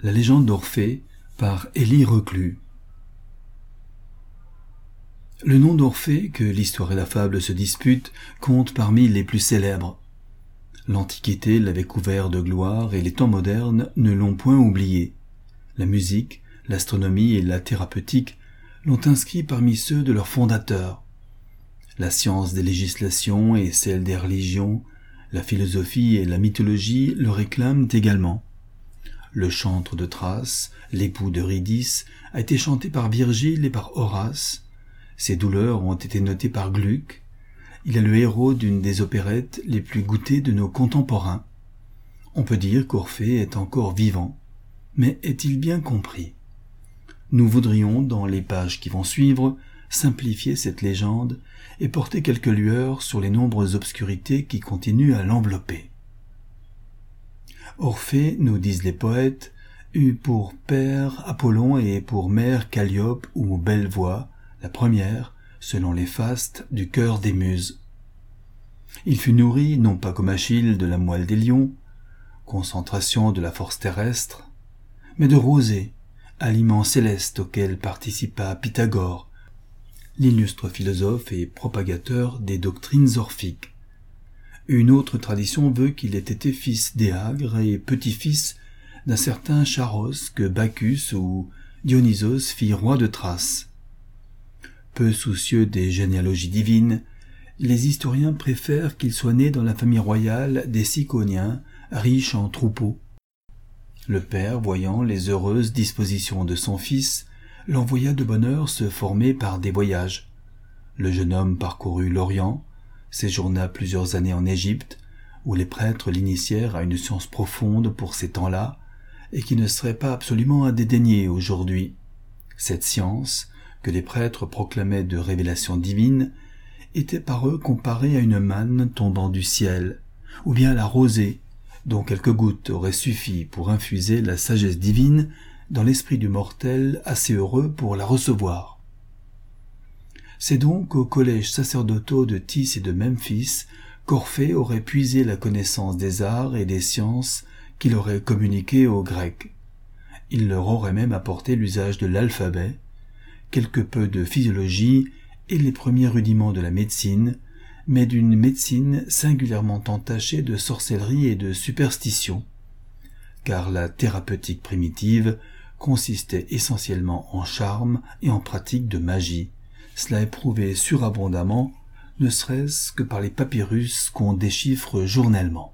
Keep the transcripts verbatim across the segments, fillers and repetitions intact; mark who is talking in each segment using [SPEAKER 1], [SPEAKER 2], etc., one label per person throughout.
[SPEAKER 1] La légende d'Orphée par Élie Reclus. Le nom d'Orphée, que l'histoire et la fable se disputent, compte parmi les plus célèbres. L'Antiquité l'avait couvert de gloire et les temps modernes ne l'ont point oublié. La musique, l'astronomie et la thérapeutique l'ont inscrit parmi ceux de leurs fondateurs. La science des législations et celle des religions, la philosophie et la mythologie le réclament également. Le chantre de Thrace, l'époux d'Eurydice, a été chanté par Virgile et par Horace. Ses douleurs ont été notées par Gluck. Il est le héros d'une des opérettes les plus goûtées de nos contemporains. On peut dire qu'Orphée est encore vivant. Mais est-il bien compris? Nous voudrions, dans les pages qui vont suivre, simplifier cette légende et porter quelques lueurs sur les nombreuses obscurités qui continuent à l'envelopper. Orphée, nous disent les poètes, eut pour père Apollon et pour mère Calliope ou belle voix, la première, selon les fastes, du cœur des muses. Il fut nourri, non pas comme Achille de la moelle des lions, concentration de la force terrestre, mais de rosée, aliment céleste auquel participa Pythagore, l'illustre philosophe et propagateur des doctrines orphiques. Une autre tradition veut qu'il ait été fils d'Éagre et petit-fils d'un certain Charos que Bacchus ou Dionysos fit roi de Thrace. Peu soucieux des généalogies divines, les historiens préfèrent qu'il soit né dans la famille royale des Ciconiens, riches en troupeaux. Le père, voyant les heureuses dispositions de son fils, l'envoya de bonne heure se former par des voyages. Le jeune homme parcourut l'Orient, séjourna plusieurs années en Égypte, où les prêtres l'initièrent à une science profonde pour ces temps-là, et qui ne serait pas absolument à dédaigner aujourd'hui. Cette science, que les prêtres proclamaient de révélation divine, était par eux comparée à une manne tombant du ciel, ou bien à la rosée, dont quelques gouttes auraient suffi pour infuser la sagesse divine dans l'esprit du mortel assez heureux pour la recevoir. C'est donc aux collèges sacerdotaux de Tis et de Memphis qu'Orphée aurait puisé la connaissance des arts et des sciences qu'il aurait communiquées aux Grecs. Il leur aurait même apporté l'usage de l'alphabet, quelque peu de physiologie et les premiers rudiments de la médecine, mais d'une médecine singulièrement entachée de sorcellerie et de superstition, car la thérapeutique primitive consistait essentiellement en charme et en pratique de magie. Cela est prouvé surabondamment, ne serait-ce que par les papyrus qu'on déchiffre journellement.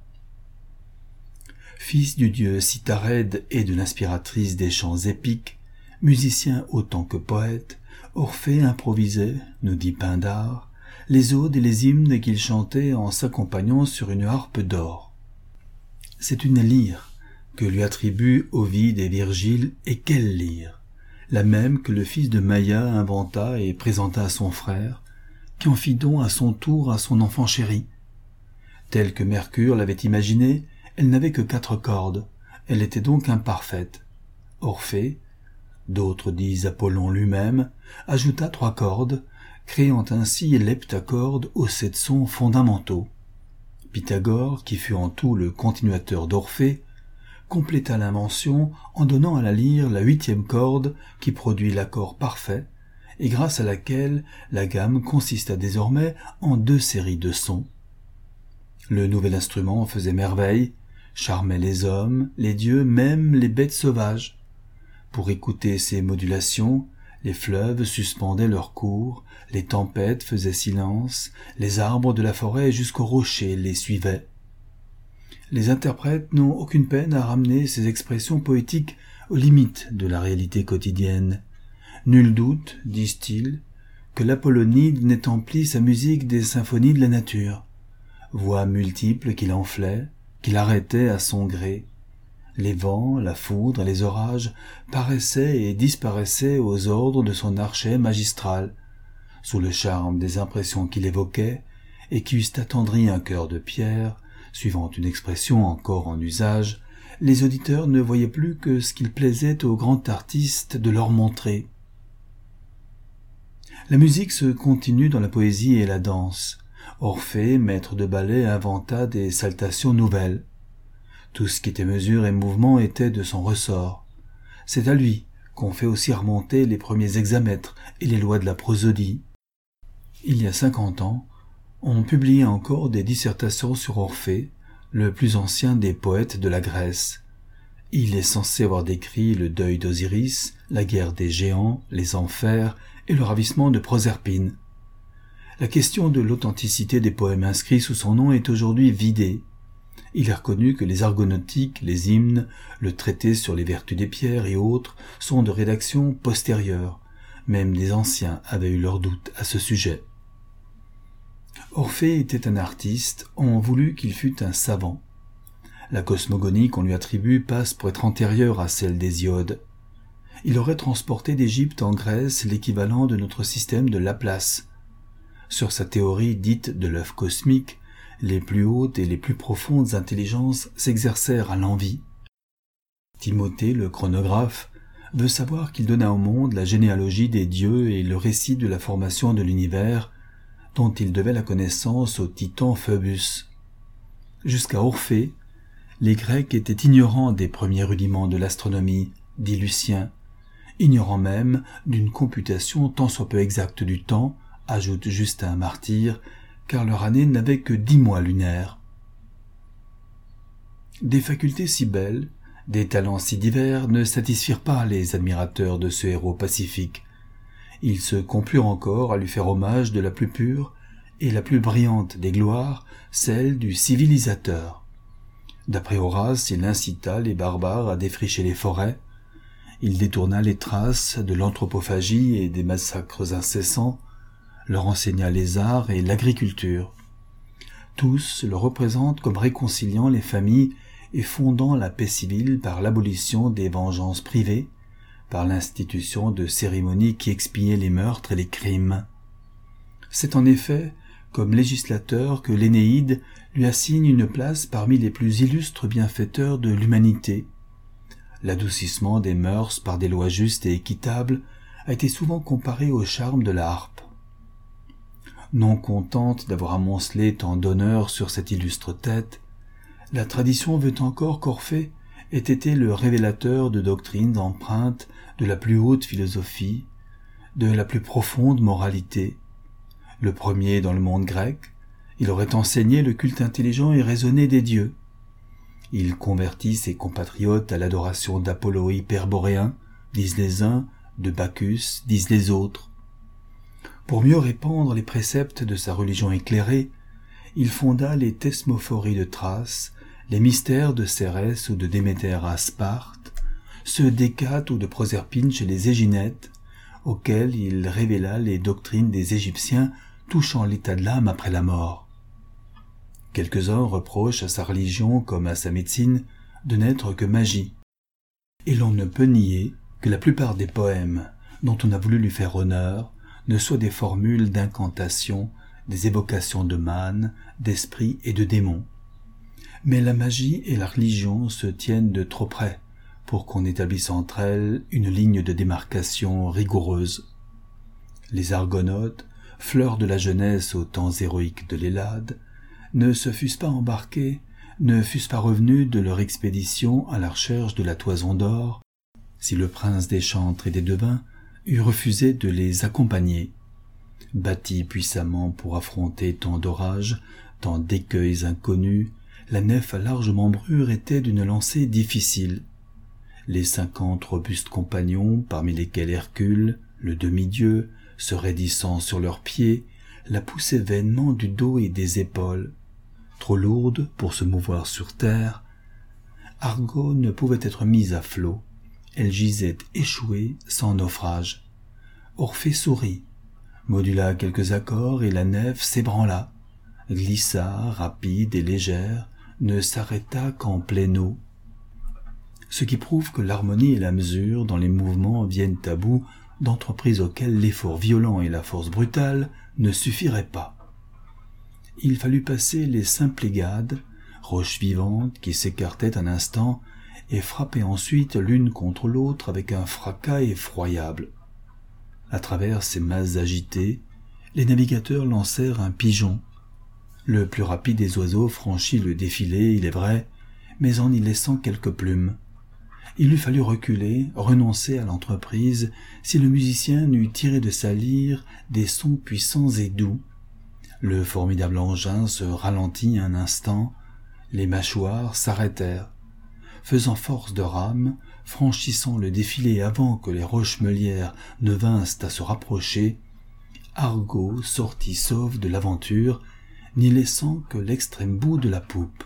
[SPEAKER 1] Fils du dieu Citharède et de l'inspiratrice des chants épiques, musicien autant que poète, Orphée improvisait, nous dit Pindare, les odes et les hymnes qu'il chantait en s'accompagnant sur une harpe d'or. C'est une lyre que lui attribuent Ovide et Virgile, et quelle lyre! La même que le fils de Maïa inventa et présenta à son frère, qui en fit don à son tour à son enfant chéri. Telle que Mercure l'avait imaginée, elle n'avait que quatre cordes, elle était donc imparfaite. Orphée, d'autres disent Apollon lui-même, ajouta trois cordes, créant ainsi l'heptacorde aux sept sons fondamentaux. Pythagore, qui fut en tout le continuateur d'Orphée, compléta l'invention en donnant à la lyre la huitième corde qui produit l'accord parfait et grâce à laquelle la gamme consista désormais en deux séries de sons. Le nouvel instrument faisait merveille, charmait les hommes, les dieux, même les bêtes sauvages. Pour écouter ces modulations, les fleuves suspendaient leur cours, les tempêtes faisaient silence, les arbres de la forêt jusqu'aux rochers les suivaient. Les interprètes n'ont aucune peine à ramener ces expressions poétiques aux limites de la réalité quotidienne. Nul doute, disent-ils, que l'Apollonide n'ait empli sa musique des symphonies de la nature, voix multiples qu'il enflait, qu'il arrêtait à son gré. Les vents, la foudre et les orages paraissaient et disparaissaient aux ordres de son archet magistral, sous le charme des impressions qu'il évoquait et qui eussent attendri un cœur de pierre. Suivant une expression encore en usage, les auditeurs ne voyaient plus que ce qu'il plaisait au grand artiste de leur montrer. La musique se continue dans la poésie et la danse. Orphée, maître de ballet, inventa des saltations nouvelles. Tout ce qui était mesure et mouvement était de son ressort. C'est à lui qu'on fait aussi remonter les premiers hexamètres et les lois de la prosodie. Il y a cinquante ans, on publiait encore des dissertations sur Orphée, le plus ancien des poètes de la Grèce. Il est censé avoir décrit le deuil d'Osiris, la guerre des géants, les enfers et le ravissement de Proserpine. La question de l'authenticité des poèmes inscrits sous son nom est aujourd'hui vidée. Il est reconnu que les argonautiques, les hymnes, le traité sur les vertus des pierres et autres sont de rédaction postérieure. Même les anciens avaient eu leurs doutes à ce sujet. Orphée était un artiste, on voulut qu'il fût un savant. La cosmogonie qu'on lui attribue passe pour être antérieure à celle d'Hésiode. Il aurait transporté d'Égypte en Grèce l'équivalent de notre système de Laplace. Sur sa théorie dite de l'œuf cosmique, les plus hautes et les plus profondes intelligences s'exercèrent à l'envi. Timothée, le chronographe, veut savoir qu'il donna au monde la généalogie des dieux et le récit de la formation de l'univers, dont il devait la connaissance au titan Phœbus. Jusqu'à Orphée, les Grecs étaient ignorants des premiers rudiments de l'astronomie, dit Lucien, ignorants même d'une computation tant soit peu exacte du temps, ajoute Justin Martyr, car leur année n'avait que dix mois lunaires. Des facultés si belles, des talents si divers ne satisfirent pas les admirateurs de ce héros pacifique. Ils se complurent encore à lui faire hommage de la plus pure et la plus brillante des gloires, celle du civilisateur. D'après Horace, il incita les barbares à défricher les forêts, il détourna les traces de l'anthropophagie et des massacres incessants, leur enseigna les arts et l'agriculture. Tous le représentent comme réconciliant les familles et fondant la paix civile par l'abolition des vengeances privées, par l'institution de cérémonies qui expiaient les meurtres et les crimes. C'est en effet comme législateur que l'Énéide lui assigne une place parmi les plus illustres bienfaiteurs de l'humanité. L'adoucissement des mœurs par des lois justes et équitables a été souvent comparé au charme de la harpe. Non contente d'avoir amoncelé tant d'honneur sur cette illustre tête, la tradition veut encore qu'Orphée ait été le révélateur de doctrines empreintes de la plus haute philosophie, de la plus profonde moralité. Le premier dans le monde grec, il aurait enseigné le culte intelligent et raisonné des dieux. Il convertit ses compatriotes à l'adoration d'Apollo hyperboréen, disent les uns, de Bacchus, disent les autres. Pour mieux répandre les préceptes de sa religion éclairée, il fonda les thesmophories de Thrace, les mystères de Cérès ou de Déméter à Sparte, ceux d'Hécate ou de Proserpine chez les Éginètes, auxquels il révéla les doctrines des Égyptiens touchant l'état de l'âme après la mort. Quelques-uns reprochent à sa religion comme à sa médecine de n'être que magie. Et l'on ne peut nier que la plupart des poèmes dont on a voulu lui faire honneur ne soient des formules d'incantation, des évocations de mânes, d'esprits et de démons. Mais la magie et la religion se tiennent de trop près pour qu'on établisse entre elles une ligne de démarcation rigoureuse. Les Argonautes, fleurs de la jeunesse aux temps héroïques de l'Hélade, ne se fussent pas embarqués, ne fussent pas revenus de leur expédition à la recherche de la toison d'or, si le prince des chantres et des devins eût refusé de les accompagner. Bâtie puissamment pour affronter tant d'orages, tant d'écueils inconnus, la nef à large membrure était d'une lancée difficile. Les cinquante robustes compagnons, parmi lesquels Hercule, le demi-dieu, se raidissant sur leurs pieds, la poussaient vainement du dos et des épaules. Trop lourde pour se mouvoir sur terre, Argo ne pouvait être mise à flot. Elle gisait échouée, sans naufrage. Orphée sourit, modula quelques accords et la nef s'ébranla, glissa, rapide et légère, ne s'arrêta qu'en pleine eau. Ce qui prouve que l'harmonie et la mesure dans les mouvements viennent à bout d'entreprises auxquelles l'effort violent et la force brutale ne suffiraient pas. Il fallut passer les Symplegades, roches vivantes qui s'écartaient un instant et frappaient ensuite l'une contre l'autre avec un fracas effroyable. À travers ces masses agitées, les navigateurs lancèrent un pigeon. Le plus rapide des oiseaux franchit le défilé, il est vrai, mais en y laissant quelques plumes. il eût fallu reculer, renoncer à l'entreprise, si le musicien n'eût tiré de sa lyre des sons puissants et doux. Le formidable engin se ralentit un instant, les mâchoires s'arrêtèrent. Faisant force de rame, franchissant le défilé avant que les rochemelières ne vinssent à se rapprocher, Argo sortit sauve de l'aventure, n'y laissant que l'extrême bout de la poupe.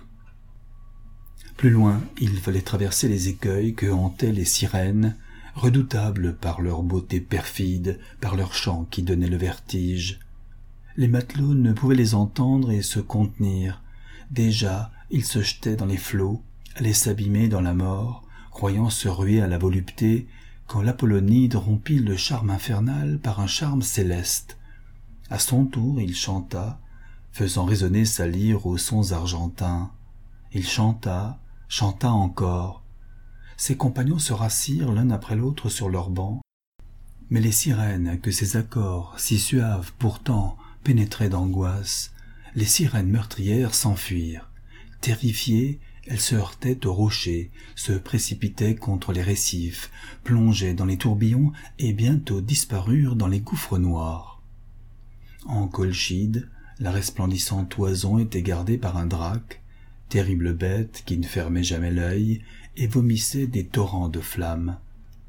[SPEAKER 1] Plus loin, il fallait traverser les écueils que hantaient les sirènes, redoutables par leur beauté perfide, par leur chant qui donnait le vertige. Les matelots ne pouvaient les entendre et se contenir. Déjà, ils se jetaient dans les flots, allaient s'abîmer dans la mort, croyant se ruer à la volupté, quand l'Apollonide rompit le charme infernal par un charme céleste. À son tour, il chanta, faisant résonner sa lyre aux sons argentins. Il chanta, chanta encore. Ses compagnons se rassirent l'un après l'autre sur leurs bancs, mais les sirènes que ces accords, si suaves pourtant, pénétraient d'angoisse, les sirènes meurtrières s'enfuirent. Terrifiées, elles se heurtaient aux rochers, se précipitaient contre les récifs, plongeaient dans les tourbillons et bientôt disparurent dans les gouffres noirs. En Colchide, la resplendissante toison était gardée par un drac, terrible bête qui ne fermait jamais l'œil et vomissait des torrents de flammes.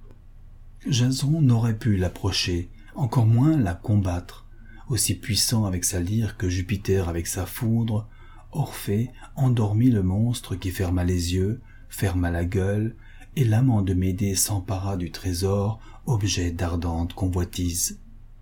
[SPEAKER 1] Jason n'aurait pu l'approcher, encore moins la combattre. Aussi puissant avec sa lyre que Jupiter avec sa foudre, Orphée endormit le monstre qui ferma les yeux, ferma la gueule, et l'amant de Médée s'empara du trésor, objet d'ardente convoitise.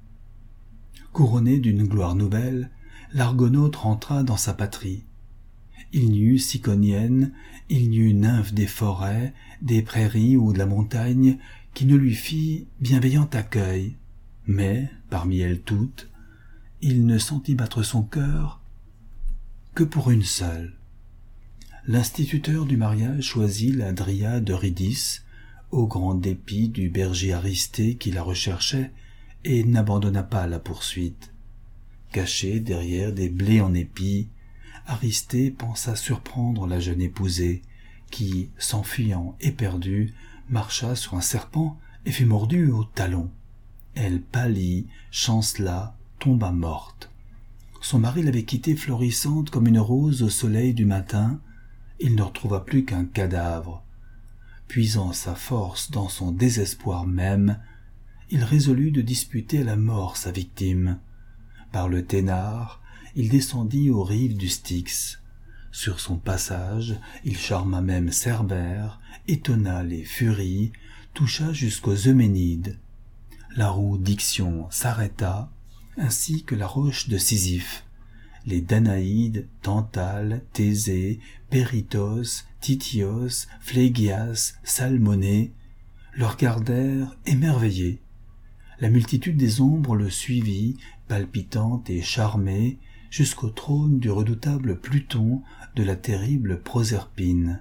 [SPEAKER 1] Couronné d'une gloire nouvelle, l'Argonaute rentra dans sa patrie. Il n'y eut Ciconienne, il n'y eut nymphe des forêts, des prairies ou de la montagne qui ne lui fît bienveillant accueil, mais, parmi elles toutes, il ne sentit battre son cœur que pour une seule. L'instituteur du mariage choisit la dryade Eurydice, au grand dépit du berger Aristée qui la recherchait, et n'abandonna pas la poursuite. Caché derrière des blés en épis, Aristée pensa surprendre la jeune épousée, qui, s'enfuyant éperdue, marcha sur un serpent et fut mordue au talon. Elle pâlit, chancela, tomba morte. Son mari l'avait quittée florissante comme une rose au soleil du matin. Il ne retrouva plus qu'un cadavre. Puisant sa force dans son désespoir même, il résolut de disputer à la mort sa victime. Par le Ténare, il descendit aux rives du Styx. Sur son passage, il charma même Cerbère, étonna les Furies, toucha jusqu'aux Euménides. La roue d'Ixion s'arrêta, ainsi que la roche de Sisyphe. Les Danaïdes, Tantale, Thésée, Péritos, Tithios, Phlégias, Salmonée le regardèrent émerveillés. La multitude des ombres le suivit, palpitante et charmée, jusqu'au trône du redoutable Pluton, de la terrible Proserpine.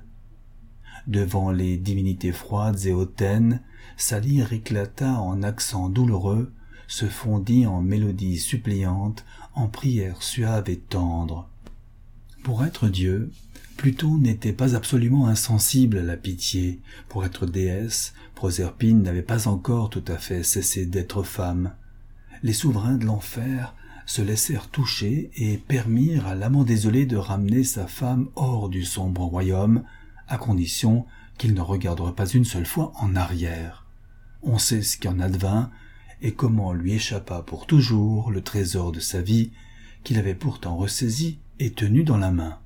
[SPEAKER 1] Devant les divinités froides et hautaines, sa lyre éclata en accents douloureux, se fondit en mélodie suppliante, en prières suaves et tendres. Pour être Dieu, Pluton n'était pas absolument insensible à la pitié. Pour être déesse, Proserpine n'avait pas encore tout à fait cessé d'être femme. Les souverains de l'enfer se laissèrent toucher et permirent à l'amant désolé de ramener sa femme hors du sombre royaume, à condition qu'il ne regarderait pas une seule fois en arrière. On sait ce qui en advint, et comment lui échappa pour toujours le trésor de sa vie, qu'il avait pourtant ressaisi et tenu dans la main.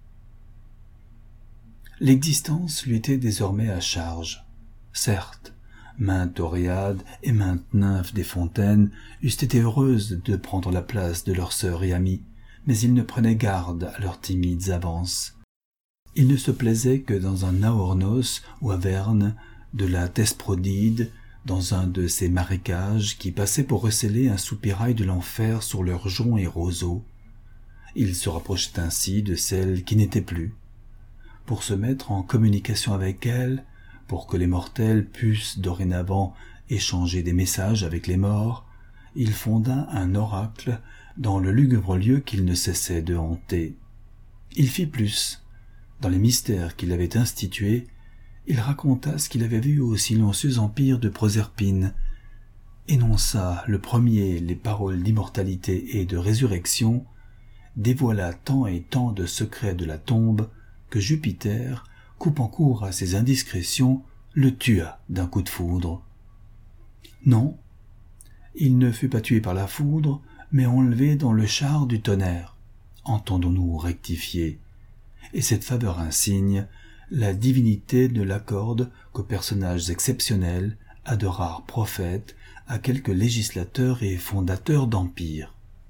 [SPEAKER 1] L'existence lui était désormais à charge. Certes, maintes Oréades et maintes nymphes des fontaines eussent été heureuses de prendre la place de leurs sœurs et amies, mais ils ne prenaient garde à leurs timides avances. Ils ne se plaisaient que dans un Aornos ou Averne, de la Thesprodyde, dans un de ces marécages qui passaient pour recéler un soupirail de l'enfer sur leurs joncs et roseaux. Ils se rapprochaient ainsi de celles qui n'étaient plus. Pour se mettre en communication avec elles, pour que les mortels pussent dorénavant échanger des messages avec les morts, il fonda un oracle dans le lugubre lieu qu'il ne cessait de hanter. Il fit plus. Dans les mystères qu'il avait institués, il raconta ce qu'il avait vu au silencieux empire de Proserpine, énonça le premier les paroles d'immortalité et de résurrection, dévoila tant et tant de secrets de la tombe que Jupiter, coupant court à ses indiscrétions, le tua d'un coup de foudre. Non, il ne fut pas tué par la foudre, mais enlevé dans le char du tonnerre. Entendons-nous rectifier. Et cette faveur insigne, la divinité ne l'accorde qu'aux personnages exceptionnels, à de rares prophètes, à quelques législateurs et fondateurs d'empires.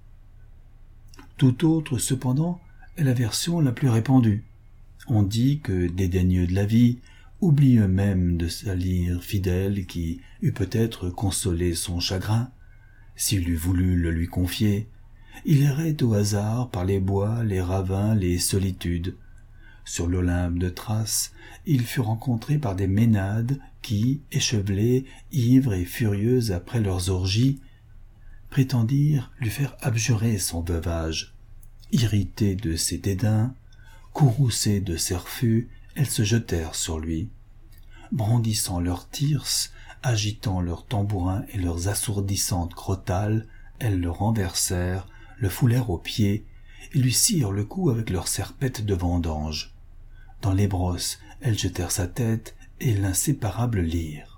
[SPEAKER 1] Tout autre, cependant, est la version la plus répandue. On dit que, dédaigneux de la vie, oublieux même de sa lyre fidèle qui eût peut-être consolé son chagrin, s'il eût voulu le lui confier, il errait au hasard par les bois, les ravins, les solitudes. Sur l'Olympe de Thrace, il fut rencontré par des Ménades qui, échevelées, ivres et furieuses après leurs orgies, prétendirent lui faire abjurer son veuvage. Irritées de ses dédains, courroucées de ses refus, elles se jetèrent sur lui. Brandissant leurs thyrses, agitant leurs tambourins et leurs assourdissantes crotales, elles le renversèrent, le foulèrent aux pieds, et lui scièrent le cou avec leurs serpettes de vendange. Dans les brosses, elles jetèrent sa tête et l'inséparable lyre.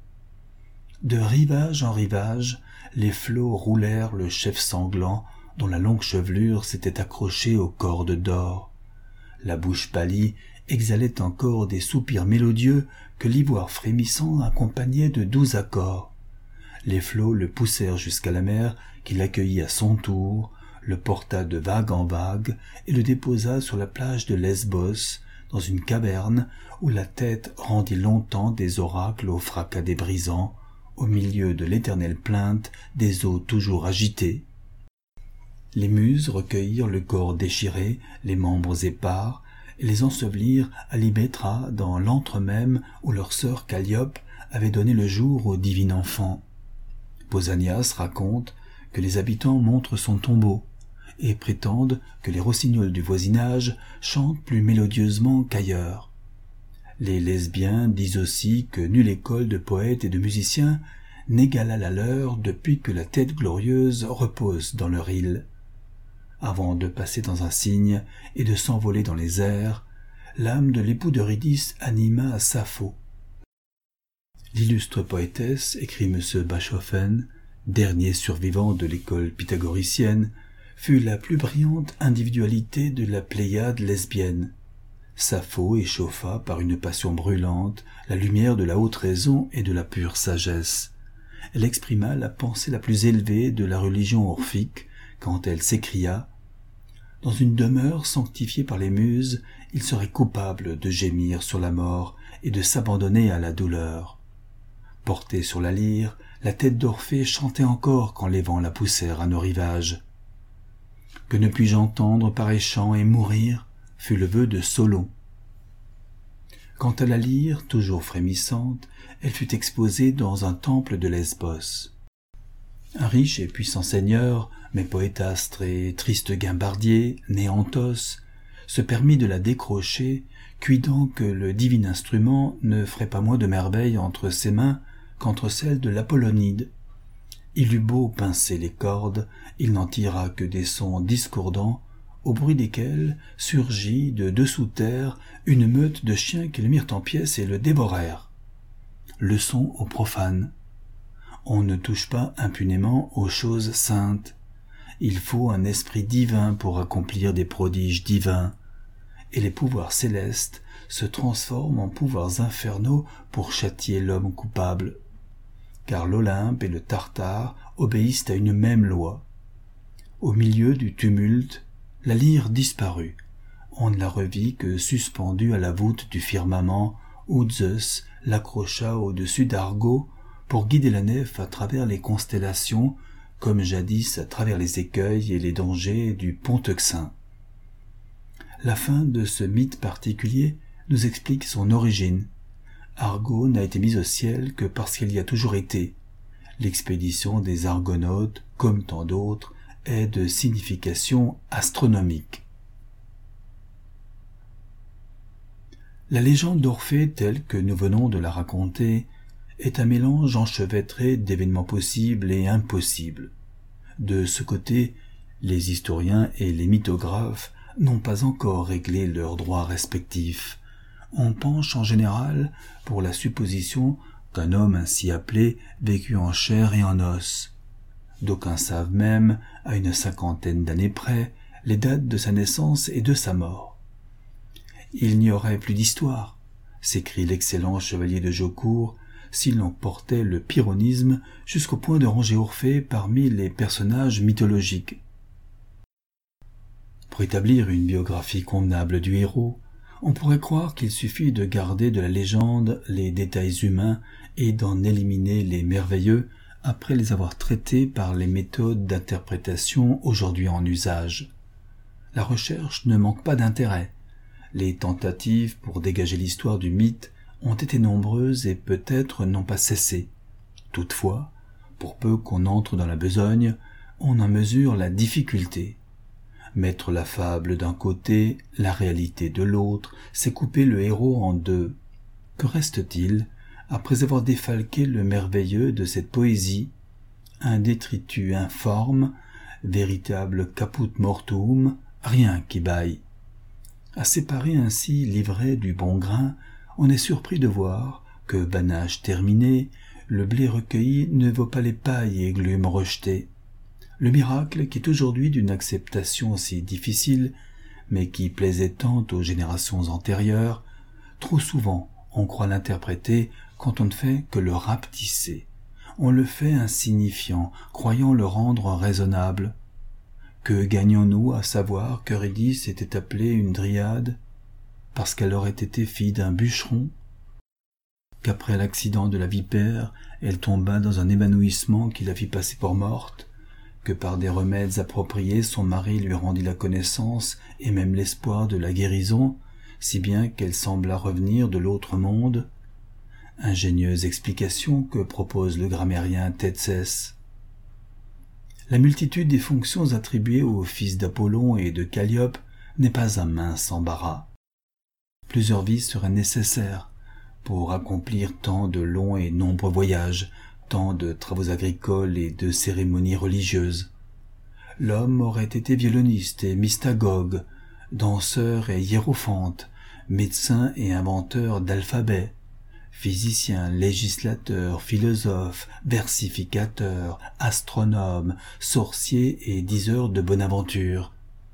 [SPEAKER 1] De rivage en rivage, les flots roulèrent le chef sanglant dont la longue chevelure s'était accrochée aux cordes d'or. La bouche pâlie exhalait encore des soupirs mélodieux que l'ivoire frémissant accompagnait de doux accords. Les flots le poussèrent jusqu'à la mer qui l'accueillit à son tour, le porta de vague en vague et le déposa sur la plage de Lesbos, dans une caverne où la tête rendit longtemps des oracles au fracas des brisants, au milieu de l'éternelle plainte des eaux toujours agitées. Les muses recueillirent le corps déchiré, les membres épars, et les ensevelirent à Lybetra dans l'antre même où leur sœur Calliope avait donné le jour au divin enfant. Pausanias raconte que les habitants montrent son tombeau et prétendent que les rossignols du voisinage chantent plus mélodieusement qu'ailleurs. Les lesbiens disent aussi que nulle école de poètes et de musiciens n'égala la leur depuis que la tête glorieuse repose dans leur île. Avant de passer dans un cygne et de s'envoler dans les airs, l'âme de l'époux d'Eurydice anima Sappho. L'illustre poétesse, écrit M. Bachofen, dernier survivant de l'école pythagoricienne, fut la plus brillante individualité de la Pléiade lesbienne. Sappho échauffa par une passion brûlante la lumière de la haute raison et de la pure sagesse. Elle exprima la pensée la plus élevée de la religion orphique quand elle s'écria « Dans une demeure sanctifiée par les muses, il serait coupable de gémir sur la mort et de s'abandonner à la douleur. » Portée sur la lyre, la tête d'Orphée chantait encore quand les vents la poussèrent à nos rivages. « Que ne puis-je entendre pareil chant et mourir ?» fut le vœu de Solon. Quant à la lyre, toujours frémissante, elle fut exposée dans un temple de Lesbos. Un riche et puissant seigneur, mais poétastre et triste guimbardier, né Anthos, se permit de la décrocher, cuidant que le divin instrument ne ferait pas moins de merveilles entre ses mains qu'entre celles de l'Apollonide. Il eut beau pincer les cordes, il n'en tira que des sons discordants, au bruit desquels surgit de dessous terre une meute de chiens qui le mirent en pièces et le dévorèrent. Leçon aux profanes. On ne touche pas impunément aux choses saintes. Il faut un esprit divin pour accomplir des prodiges divins, et les pouvoirs célestes se transforment en pouvoirs infernaux pour châtier l'homme coupable. Car l'Olympe et le Tartare obéissent à une même loi. Au milieu du tumulte, la lyre disparut. On ne la revit que suspendue à la voûte du firmament où Zeus l'accrocha au-dessus d'Argo pour guider la nef à travers les constellations, comme jadis à travers les écueils et les dangers du pont Euxin. La fin de ce mythe particulier nous explique son origine. Argo n'a été mise au ciel que parce qu'elle y a toujours été. L'expédition des Argonautes, comme tant d'autres, est de signification astronomique. La légende d'Orphée telle que nous venons de la raconter est un mélange enchevêtré d'événements possibles et impossibles. De ce côté, les historiens et les mythographes n'ont pas encore réglé leurs droits respectifs. On penche en général pour la supposition qu'un homme ainsi appelé vécut en chair et en os. D'aucuns savent même, à une cinquantaine d'années près, les dates de sa naissance et de sa mort. Il n'y aurait plus d'histoire, s'écrie l'excellent chevalier de Jaucourt, si l'on portait le pyrrhonisme jusqu'au point de ranger Orphée parmi les personnages mythologiques. Pour établir une biographie convenable du héros, on pourrait croire qu'il suffit de garder de la légende les détails humains et d'en éliminer les merveilleux après les avoir traités par les méthodes d'interprétation aujourd'hui en usage. La recherche ne manque pas d'intérêt. Les tentatives pour dégager l'histoire du mythe ont été nombreuses et peut-être n'ont pas cessé. Toutefois, pour peu qu'on entre dans la besogne, on en mesure la difficulté. Mettre la fable d'un côté, la réalité de l'autre, c'est couper le héros en deux. Que reste-t-il, après avoir défalqué le merveilleux de cette poésie? Un détritus informe, véritable caput mortuum, rien qui bâille. À séparer ainsi l'ivraie du bon grain, on est surpris de voir que, banage terminé, le blé recueilli ne vaut pas les pailles et glumes rejetées. Le miracle qui est aujourd'hui d'une acceptation si difficile, mais qui plaisait tant aux générations antérieures, trop souvent on croit l'interpréter quand on ne fait que le rapetisser. On le fait insignifiant, croyant le rendre raisonnable. Que gagnons-nous à savoir qu'Eurydice était appelée une dryade parce qu'elle aurait été fille d'un bûcheron, qu'après l'accident de la vipère, elle tomba dans un évanouissement qui la fit passer pour morte, que par des remèdes appropriés son mari lui rendit la connaissance et même l'espoir de la guérison, si bien qu'elle sembla revenir de l'autre monde. Ingénieuse explication que propose le grammairien Tetsès. La multitude des fonctions attribuées aux fils d'Apollon et de Calliope n'est pas un mince embarras. Plusieurs vies seraient nécessaires pour accomplir tant de longs et nombreux voyages, tant de travaux agricoles et de cérémonies religieuses. L'homme aurait été violoniste et mystagogue, danseur et hiérophante, médecin et inventeur d'alphabet, physicien, législateur, philosophe, versificateur, astronome, sorcier et diseur de bonne aventure.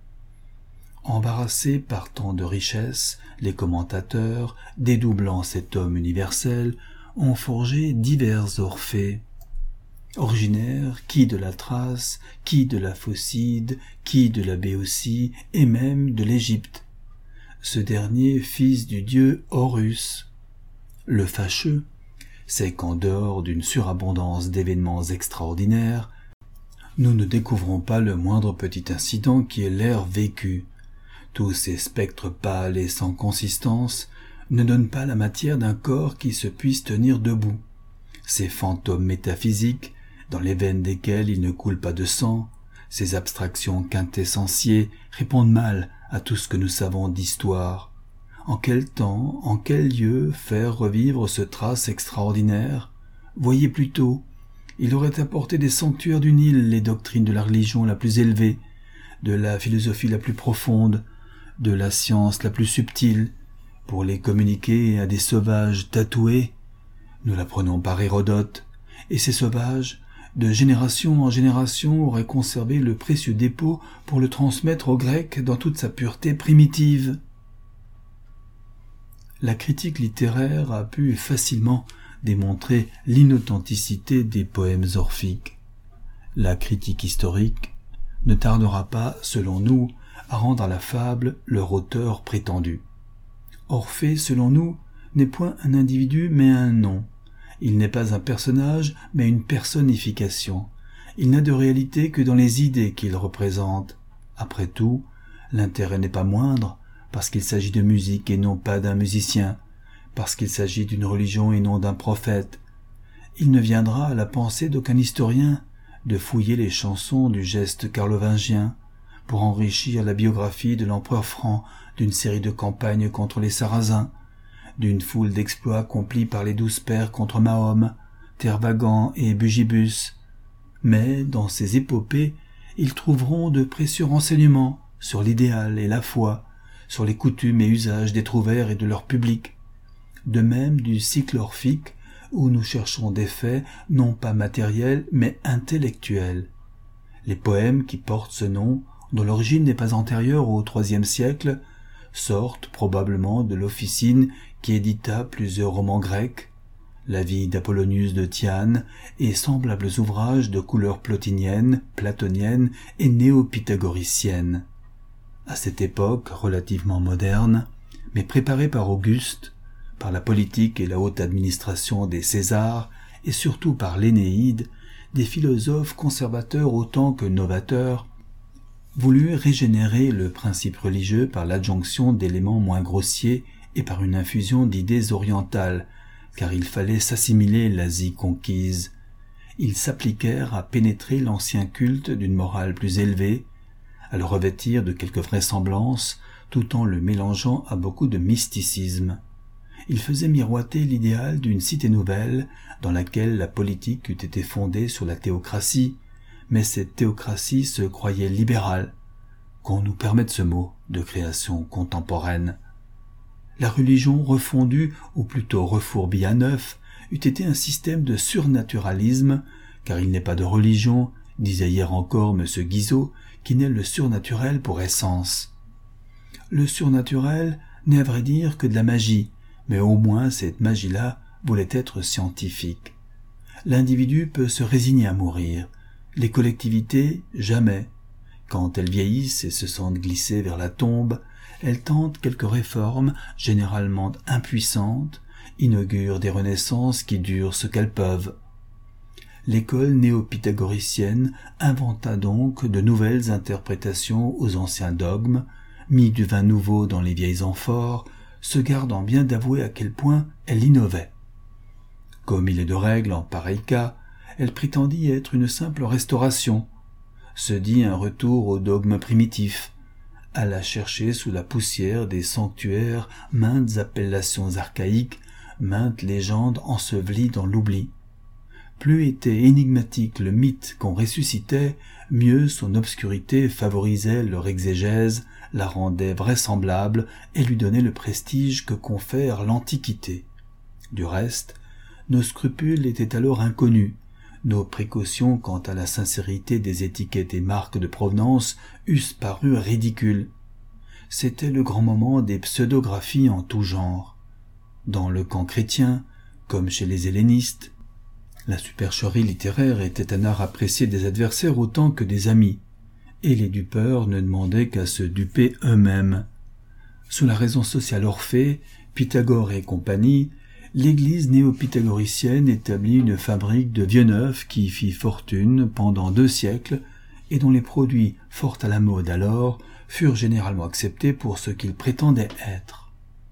[SPEAKER 1] Embarrassés par tant de richesses, les commentateurs, dédoublant cet homme universel, ont forgé divers Orphées. Originaires, qui de la Thrace, qui de la Phocide, qui de la Béotie, et même de l'Égypte. Ce dernier fils du dieu Horus. Le fâcheux, c'est qu'en dehors d'une surabondance d'événements extraordinaires, nous ne découvrons pas le moindre petit incident qui ait l'air vécu. Tous ces spectres pâles et sans consistance ne donnent pas la matière d'un corps qui se puisse tenir debout. Ces fantômes métaphysiques, dans les veines desquels il ne coule pas de sang, ces abstractions quintessentiées répondent mal à tout ce que nous savons d'histoire. En quel temps, en quel lieu faire revivre ce trace extraordinaire? Voyez plutôt, il aurait apporté des sanctuaires du Nil les doctrines de la religion la plus élevée, de la philosophie la plus profonde, de la science la plus subtile, pour les communiquer à des sauvages tatoués. Nous l'apprenons par Hérodote, et ces sauvages, de génération en génération, auraient conservé le précieux dépôt pour le transmettre aux Grecs dans toute sa pureté primitive. La critique littéraire a pu facilement démontrer l'inauthenticité des poèmes orphiques. La critique historique ne tardera pas, selon nous, à rendre à la fable leur auteur prétendu. Orphée, selon nous, n'est point un individu mais un nom. Il n'est pas un personnage mais une personnification. Il n'a de réalité que dans les idées qu'il représente. Après tout, l'intérêt n'est pas moindre, parce qu'il s'agit de musique et non pas d'un musicien, parce qu'il s'agit d'une religion et non d'un prophète. Il ne viendra à la pensée d'aucun historien de fouiller les chansons du geste carlovingien pour enrichir la biographie de l'empereur franc d'une série de campagnes contre les Sarrasins, d'une foule d'exploits accomplis par les douze pères contre Mahom, Tervagan et Bugibus. Mais, dans ces épopées, ils trouveront de précieux renseignements sur l'idéal et la foi, sur les coutumes et usages des trouvères et de leur public. De même du cycle orphique, où nous cherchons des faits non pas matériels mais intellectuels. Les poèmes qui portent ce nom, dont l'origine n'est pas antérieure au troisième siècle, sortent probablement de l'officine qui édita plusieurs romans grecs, la vie d'Apollonius de Tyane et semblables ouvrages de couleur plotinienne, platonienne et néo-pythagoricienne. À cette époque relativement moderne, mais préparée par Auguste, par la politique et la haute administration des Césars, et surtout par l'Énéide, des philosophes conservateurs autant que novateurs voulurent régénérer le principe religieux par l'adjonction d'éléments moins grossiers et par une infusion d'idées orientales, car il fallait s'assimiler l'Asie conquise. Ils s'appliquèrent à pénétrer l'ancien culte d'une morale plus élevée, à le revêtir de quelque vraisemblance, tout en le mélangeant à beaucoup de mysticisme. Il faisait miroiter l'idéal d'une cité nouvelle dans laquelle la politique eût été fondée sur la théocratie, mais cette théocratie se croyait libérale, qu'on nous permette ce mot de création contemporaine. La religion refondue, ou plutôt refourbie à neuf, eût été un système de surnaturalisme, car il n'est pas de religion, disait hier encore M. Guizot, qui n'est le surnaturel pour essence. Le surnaturel n'est à vrai dire que de la magie, mais au moins cette magie-là voulait être scientifique. L'individu peut se résigner à mourir, les collectivités jamais. Quand elles vieillissent et se sentent glisser vers la tombe, elles tentent quelques réformes généralement impuissantes, inaugurent des renaissances qui durent ce qu'elles peuvent. L'école néo-pythagoricienne inventa donc de nouvelles interprétations aux anciens dogmes, mit du vin nouveau dans les vieilles amphores, se gardant bien d'avouer à quel point elle innovait. Comme il est de règle en pareil cas, elle prétendit être une simple restauration, se dit un retour au dogme primitif, alla chercher sous la poussière des sanctuaires maintes appellations archaïques, maintes légendes ensevelies dans l'oubli. Plus était énigmatique le mythe qu'on ressuscitait, mieux son obscurité favorisait leur exégèse, la rendait vraisemblable et lui donnait le prestige que confère l'Antiquité. Du reste, nos scrupules étaient alors inconnus, nos précautions quant à la sincérité des étiquettes et marques de provenance eussent paru ridicules. C'était le grand moment des pseudographies en tout genre. Dans le camp chrétien, comme chez les hellénistes, la supercherie littéraire était un art apprécié des adversaires autant que des amis, et les dupeurs ne demandaient qu'à se duper eux-mêmes. Sous la raison sociale Orphée, Pythagore et compagnie, l'Église néo-pythagoricienne établit une fabrique de vieux neufs qui fit fortune pendant deux siècles et dont les produits, fort à la mode alors, furent généralement acceptés pour ce qu'ils prétendaient être.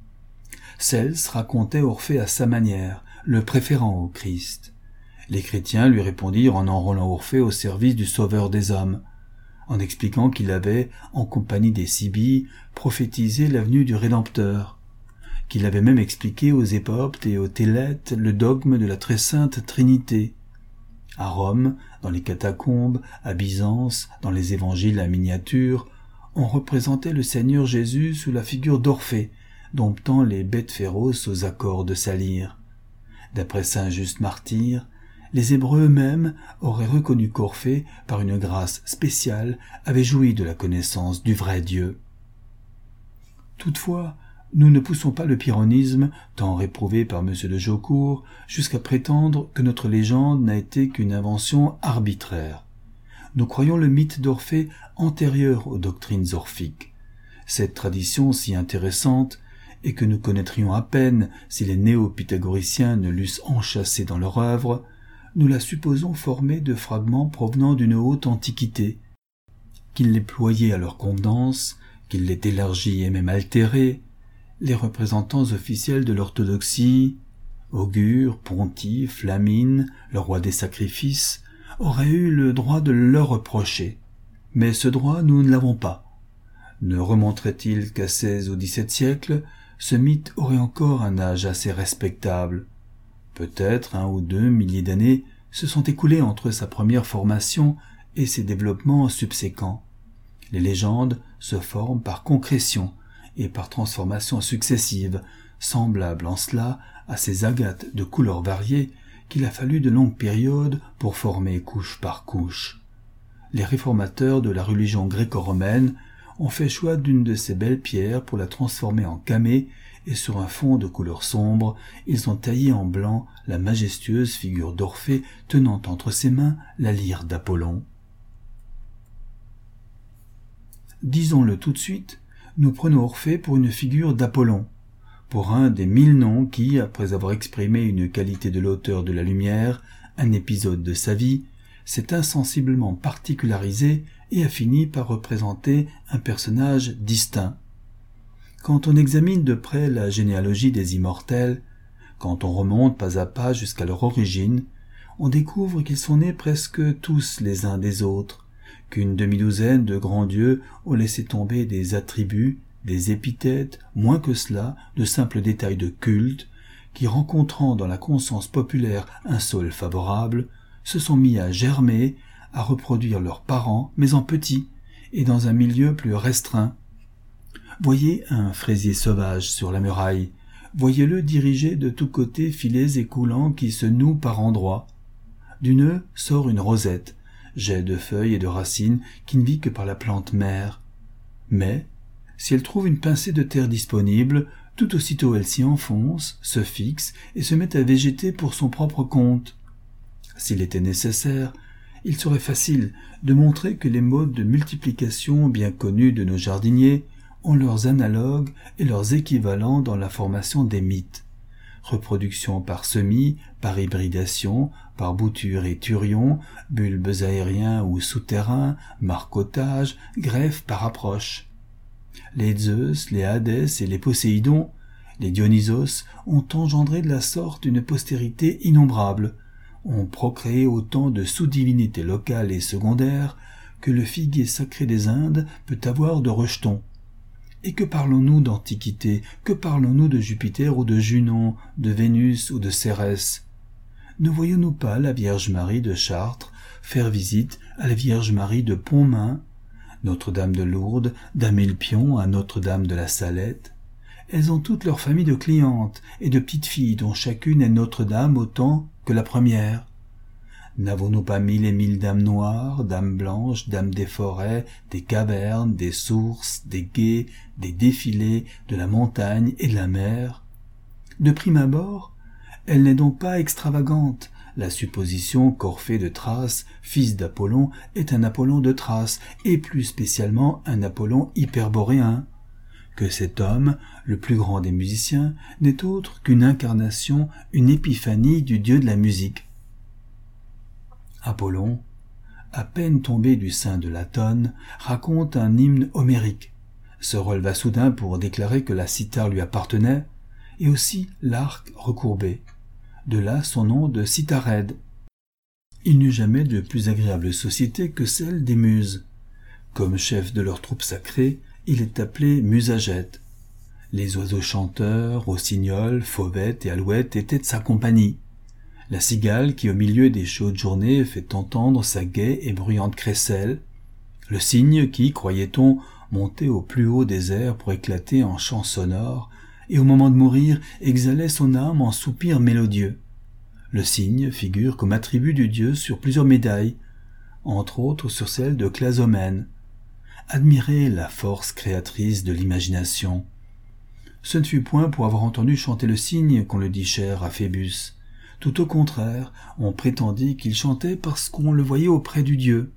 [SPEAKER 1] Cels racontait Orphée à sa manière, le préférant au Christ. Les chrétiens lui répondirent en enrôlant Orphée au service du Sauveur des hommes, en expliquant qu'il avait, en compagnie des Sibyes, prophétisé la venue du Rédempteur, qu'il avait même expliqué aux Époptes et aux Télètes le dogme de la très sainte Trinité. À Rome, dans les catacombes, à Byzance, dans les évangiles à miniature, on représentait le Seigneur Jésus sous la figure d'Orphée, domptant les bêtes féroces aux accords de sa lyre. D'après saint Just Martyr, les Hébreux eux-mêmes auraient reconnu qu'Orphée, par une grâce spéciale, avait joui de la connaissance du vrai Dieu. Toutefois, nous ne poussons pas le pyrrhonisme, tant réprouvé par M. de Jaucourt, jusqu'à prétendre que notre légende n'a été qu'une invention arbitraire. Nous croyons le mythe d'Orphée antérieur aux doctrines orphiques. Cette tradition si intéressante, et que nous connaîtrions à peine si les néo-pythagoriciens ne l'eussent enchâssée dans leur œuvre, nous la supposons formée de fragments provenant d'une haute antiquité, qu'ils l'aient ployée à leur convenance, qu'ils l'aient élargie et même altérée. Les représentants officiels de l'orthodoxie, Augure, Pontife, Flamine, le roi des sacrifices, auraient eu le droit de le leur reprocher. Mais ce droit, nous ne l'avons pas. Ne remonterait-il qu'à seize ou dix-sept siècles, ce mythe aurait encore un âge assez respectable. Peut-être un ou deux milliers d'années se sont écoulées entre sa première formation et ses développements subséquents. Les légendes se forment par concrétion et par transformation successive, semblables en cela à ces agates de couleurs variées qu'il a fallu de longues périodes pour former couche par couche. Les réformateurs de la religion gréco-romaine ont fait choix d'une de ces belles pierres pour la transformer en camée, et sur un fond de couleur sombre, ils ont taillé en blanc la majestueuse figure d'Orphée tenant entre ses mains la lyre d'Apollon. Disons-le tout de suite, nous prenons Orphée pour une figure d'Apollon, pour un des mille noms qui, après avoir exprimé une qualité de l'auteur de la lumière, un épisode de sa vie, s'est insensiblement particularisé et a fini par représenter un personnage distinct. Quand on examine de près la généalogie des immortels, quand on remonte pas à pas jusqu'à leur origine, on découvre qu'ils sont nés presque tous les uns des autres, qu'une demi-douzaine de grands dieux ont laissé tomber des attributs, des épithètes, moins que cela, de simples détails de culte, qui, rencontrant dans la conscience populaire un sol favorable, se sont mis à germer, à reproduire leurs parents, mais en petit, et dans un milieu plus restreint. Voyez un fraisier sauvage sur la muraille, voyez-le diriger de tous côtés filets et coulants qui se nouent par endroits. Du nœud sort une rosette, jet de feuilles et de racines qui ne vit que par la plante mère. Mais, si elle trouve une pincée de terre disponible, tout aussitôt elle s'y enfonce, se fixe et se met à végéter pour son propre compte. S'il était nécessaire, il serait facile de montrer que les modes de multiplication bien connus de nos jardiniers ont leurs analogues et leurs équivalents dans la formation des mythes. Reproduction par semis, par hybridation, par bouture et turion, bulbes aériens ou souterrains, marcottage, greffe par approche. Les Zeus, les Hadès et les Poséidons, les Dionysos ont engendré de la sorte une postérité innombrable, ont procréé autant de sous-divinités locales et secondaires que le figuier sacré des Indes peut avoir de rejetons. Et que parlons-nous d'Antiquité, que parlons-nous de Jupiter ou de Junon, de Vénus ou de Cérès? Ne voyons-nous pas la Vierge Marie de Chartres faire visite à la Vierge Marie de Pontmain, Notre-Dame de Lourdes, d'Amelpion à Notre-Dame de la Salette? Elles ont toutes leur famille de clientes et de petites filles dont chacune est Notre-Dame autant que la première. N'avons-nous pas mille et mille dames noires, dames blanches, dames des forêts, des cavernes, des sources, des gués, des défilés, de la montagne et de la mer? De prime abord, elle n'est donc pas extravagante. La supposition qu'Orphée de Thrace, fils d'Apollon, est un Apollon de Thrace, et plus spécialement un Apollon hyperboréen. Que cet homme, le plus grand des musiciens, n'est autre qu'une incarnation, une épiphanie du dieu de la musique. Apollon, à peine tombé du sein de Latone, raconte un hymne homérique, se releva soudain pour déclarer que la cithare lui appartenait, et aussi l'arc recourbé. De là son nom de Citharède. Il n'eut jamais de plus agréable société que celle des muses. Comme chef de leur troupe sacrée, il est appelé musagète. Les oiseaux chanteurs, rossignols, fauvettes et alouettes étaient de sa compagnie. La cigale qui au milieu des chaudes journées fait entendre sa gaie et bruyante crécelle, le cygne qui, croyait-on, montait au plus haut des airs pour éclater en chants sonores, et au moment de mourir exhalait son âme en soupirs mélodieux. Le cygne figure comme attribut du dieu sur plusieurs médailles, entre autres sur celle de Clazomène. Admirez la force créatrice de l'imagination. Ce ne fut point pour avoir entendu chanter le cygne qu'on le dit cher à Phébus. Tout au contraire, on prétendit qu'il chantait parce qu'on le voyait auprès du dieu.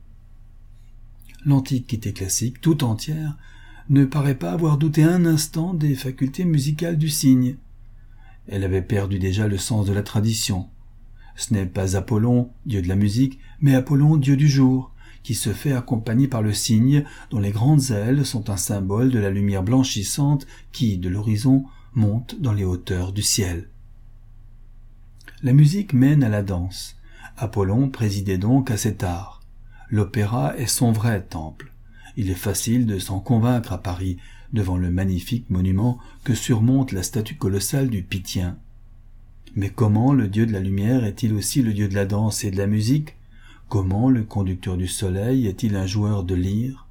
[SPEAKER 1] L'Antiquité classique, tout entière, ne paraît pas avoir douté un instant des facultés musicales du cygne. Elle avait perdu déjà le sens de la tradition. Ce n'est pas Apollon, dieu de la musique, mais Apollon, dieu du jour, qui se fait accompagner par le cygne, dont les grandes ailes sont un symbole de la lumière blanchissante qui, de l'horizon, monte dans les hauteurs du ciel. La musique mène à la danse. Apollon présidait donc à cet art. L'opéra est son vrai temple. Il est facile de s'en convaincre à Paris. devant le magnifique monument que surmonte la statue colossale du Pythien. Mais comment le dieu de la lumière est-il aussi le dieu de la danse et de la musique? Comment le conducteur du soleil est-il un joueur de lyre?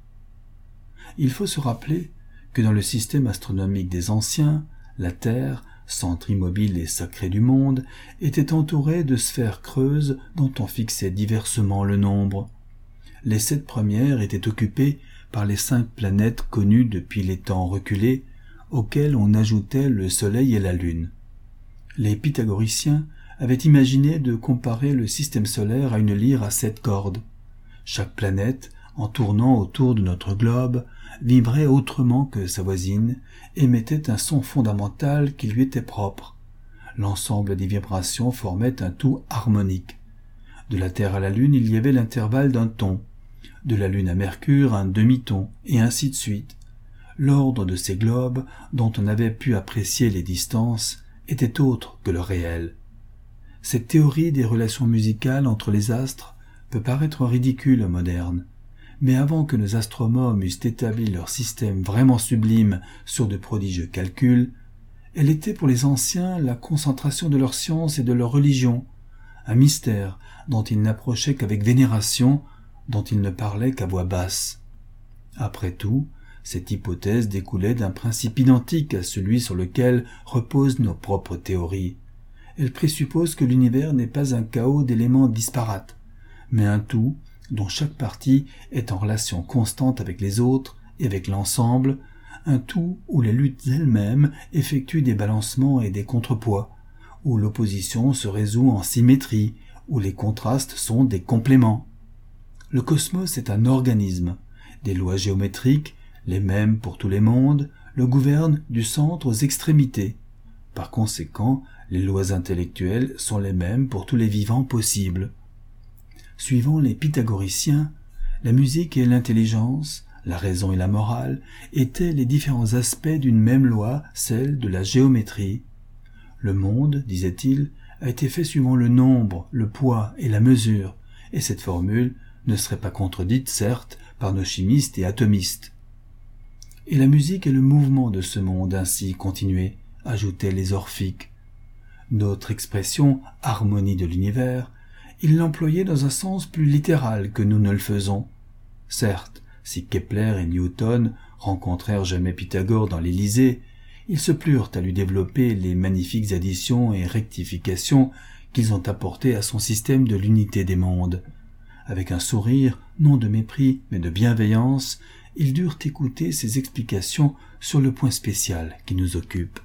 [SPEAKER 1] Il faut se rappeler que dans le système astronomique des anciens, la Terre, centre immobile et sacré du monde, était entourée de sphères creuses dont on fixait diversement le nombre. Les sept premières étaient occupées par les cinq planètes connues depuis les temps reculés, auxquelles on ajoutait le Soleil et la Lune. Les pythagoriciens avaient imaginé de comparer le système solaire à une lyre à sept cordes. Chaque planète, en tournant autour de notre globe, vibrait autrement que sa voisine, émettait un son fondamental qui lui était propre. L'ensemble des vibrations formait un tout harmonique. De la Terre à la Lune, il y avait l'intervalle d'un ton. De la Lune à Mercure, un demi-ton, et ainsi de suite. L'ordre de ces globes, dont on avait pu apprécier les distances, était autre que le réel. Cette théorie des relations musicales entre les astres peut paraître ridicule aux modernes, mais avant que nos astronomes eussent établi leur système vraiment sublime sur de prodigieux calculs, elle était pour les anciens la concentration de leur science et de leur religion, un mystère dont ils n'approchaient qu'avec vénération, dont ils ne parlaient qu'à voix basse. Après tout, cette hypothèse découlait d'un principe identique à celui sur lequel reposent nos propres théories. Elle présuppose que l'univers n'est pas un chaos d'éléments disparates, mais un tout dont chaque partie est en relation constante avec les autres et avec l'ensemble, un tout où les luttes elles-mêmes effectuent des balancements et des contrepoids, où l'opposition se résout en symétrie, où les contrastes sont des compléments. Le cosmos est un organisme. Des lois géométriques, les mêmes pour tous les mondes, le gouvernent du centre aux extrémités. Par conséquent, les lois intellectuelles sont les mêmes pour tous les vivants possibles. Suivant les pythagoriciens, la musique et l'intelligence, la raison et la morale étaient les différents aspects d'une même loi, celle de la géométrie. Le monde, disait-il, a été fait suivant le nombre, le poids et la mesure, et cette formule ne serait pas contredite, certes, par nos chimistes et atomistes. Et la musique est le mouvement de ce monde ainsi continué, ajoutaient les orphiques. Notre expression « harmonie de l'univers », il l'employait dans un sens plus littéral que nous ne le faisons. Certes, si Kepler et Newton rencontrèrent jamais Pythagore dans l'Élysée, ils se plurent à lui développer les magnifiques additions et rectifications qu'ils ont apportées à son système de l'unité des mondes. Avec un sourire, non de mépris, mais de bienveillance, ils durent écouter ses explications sur le point spécial qui nous occupe.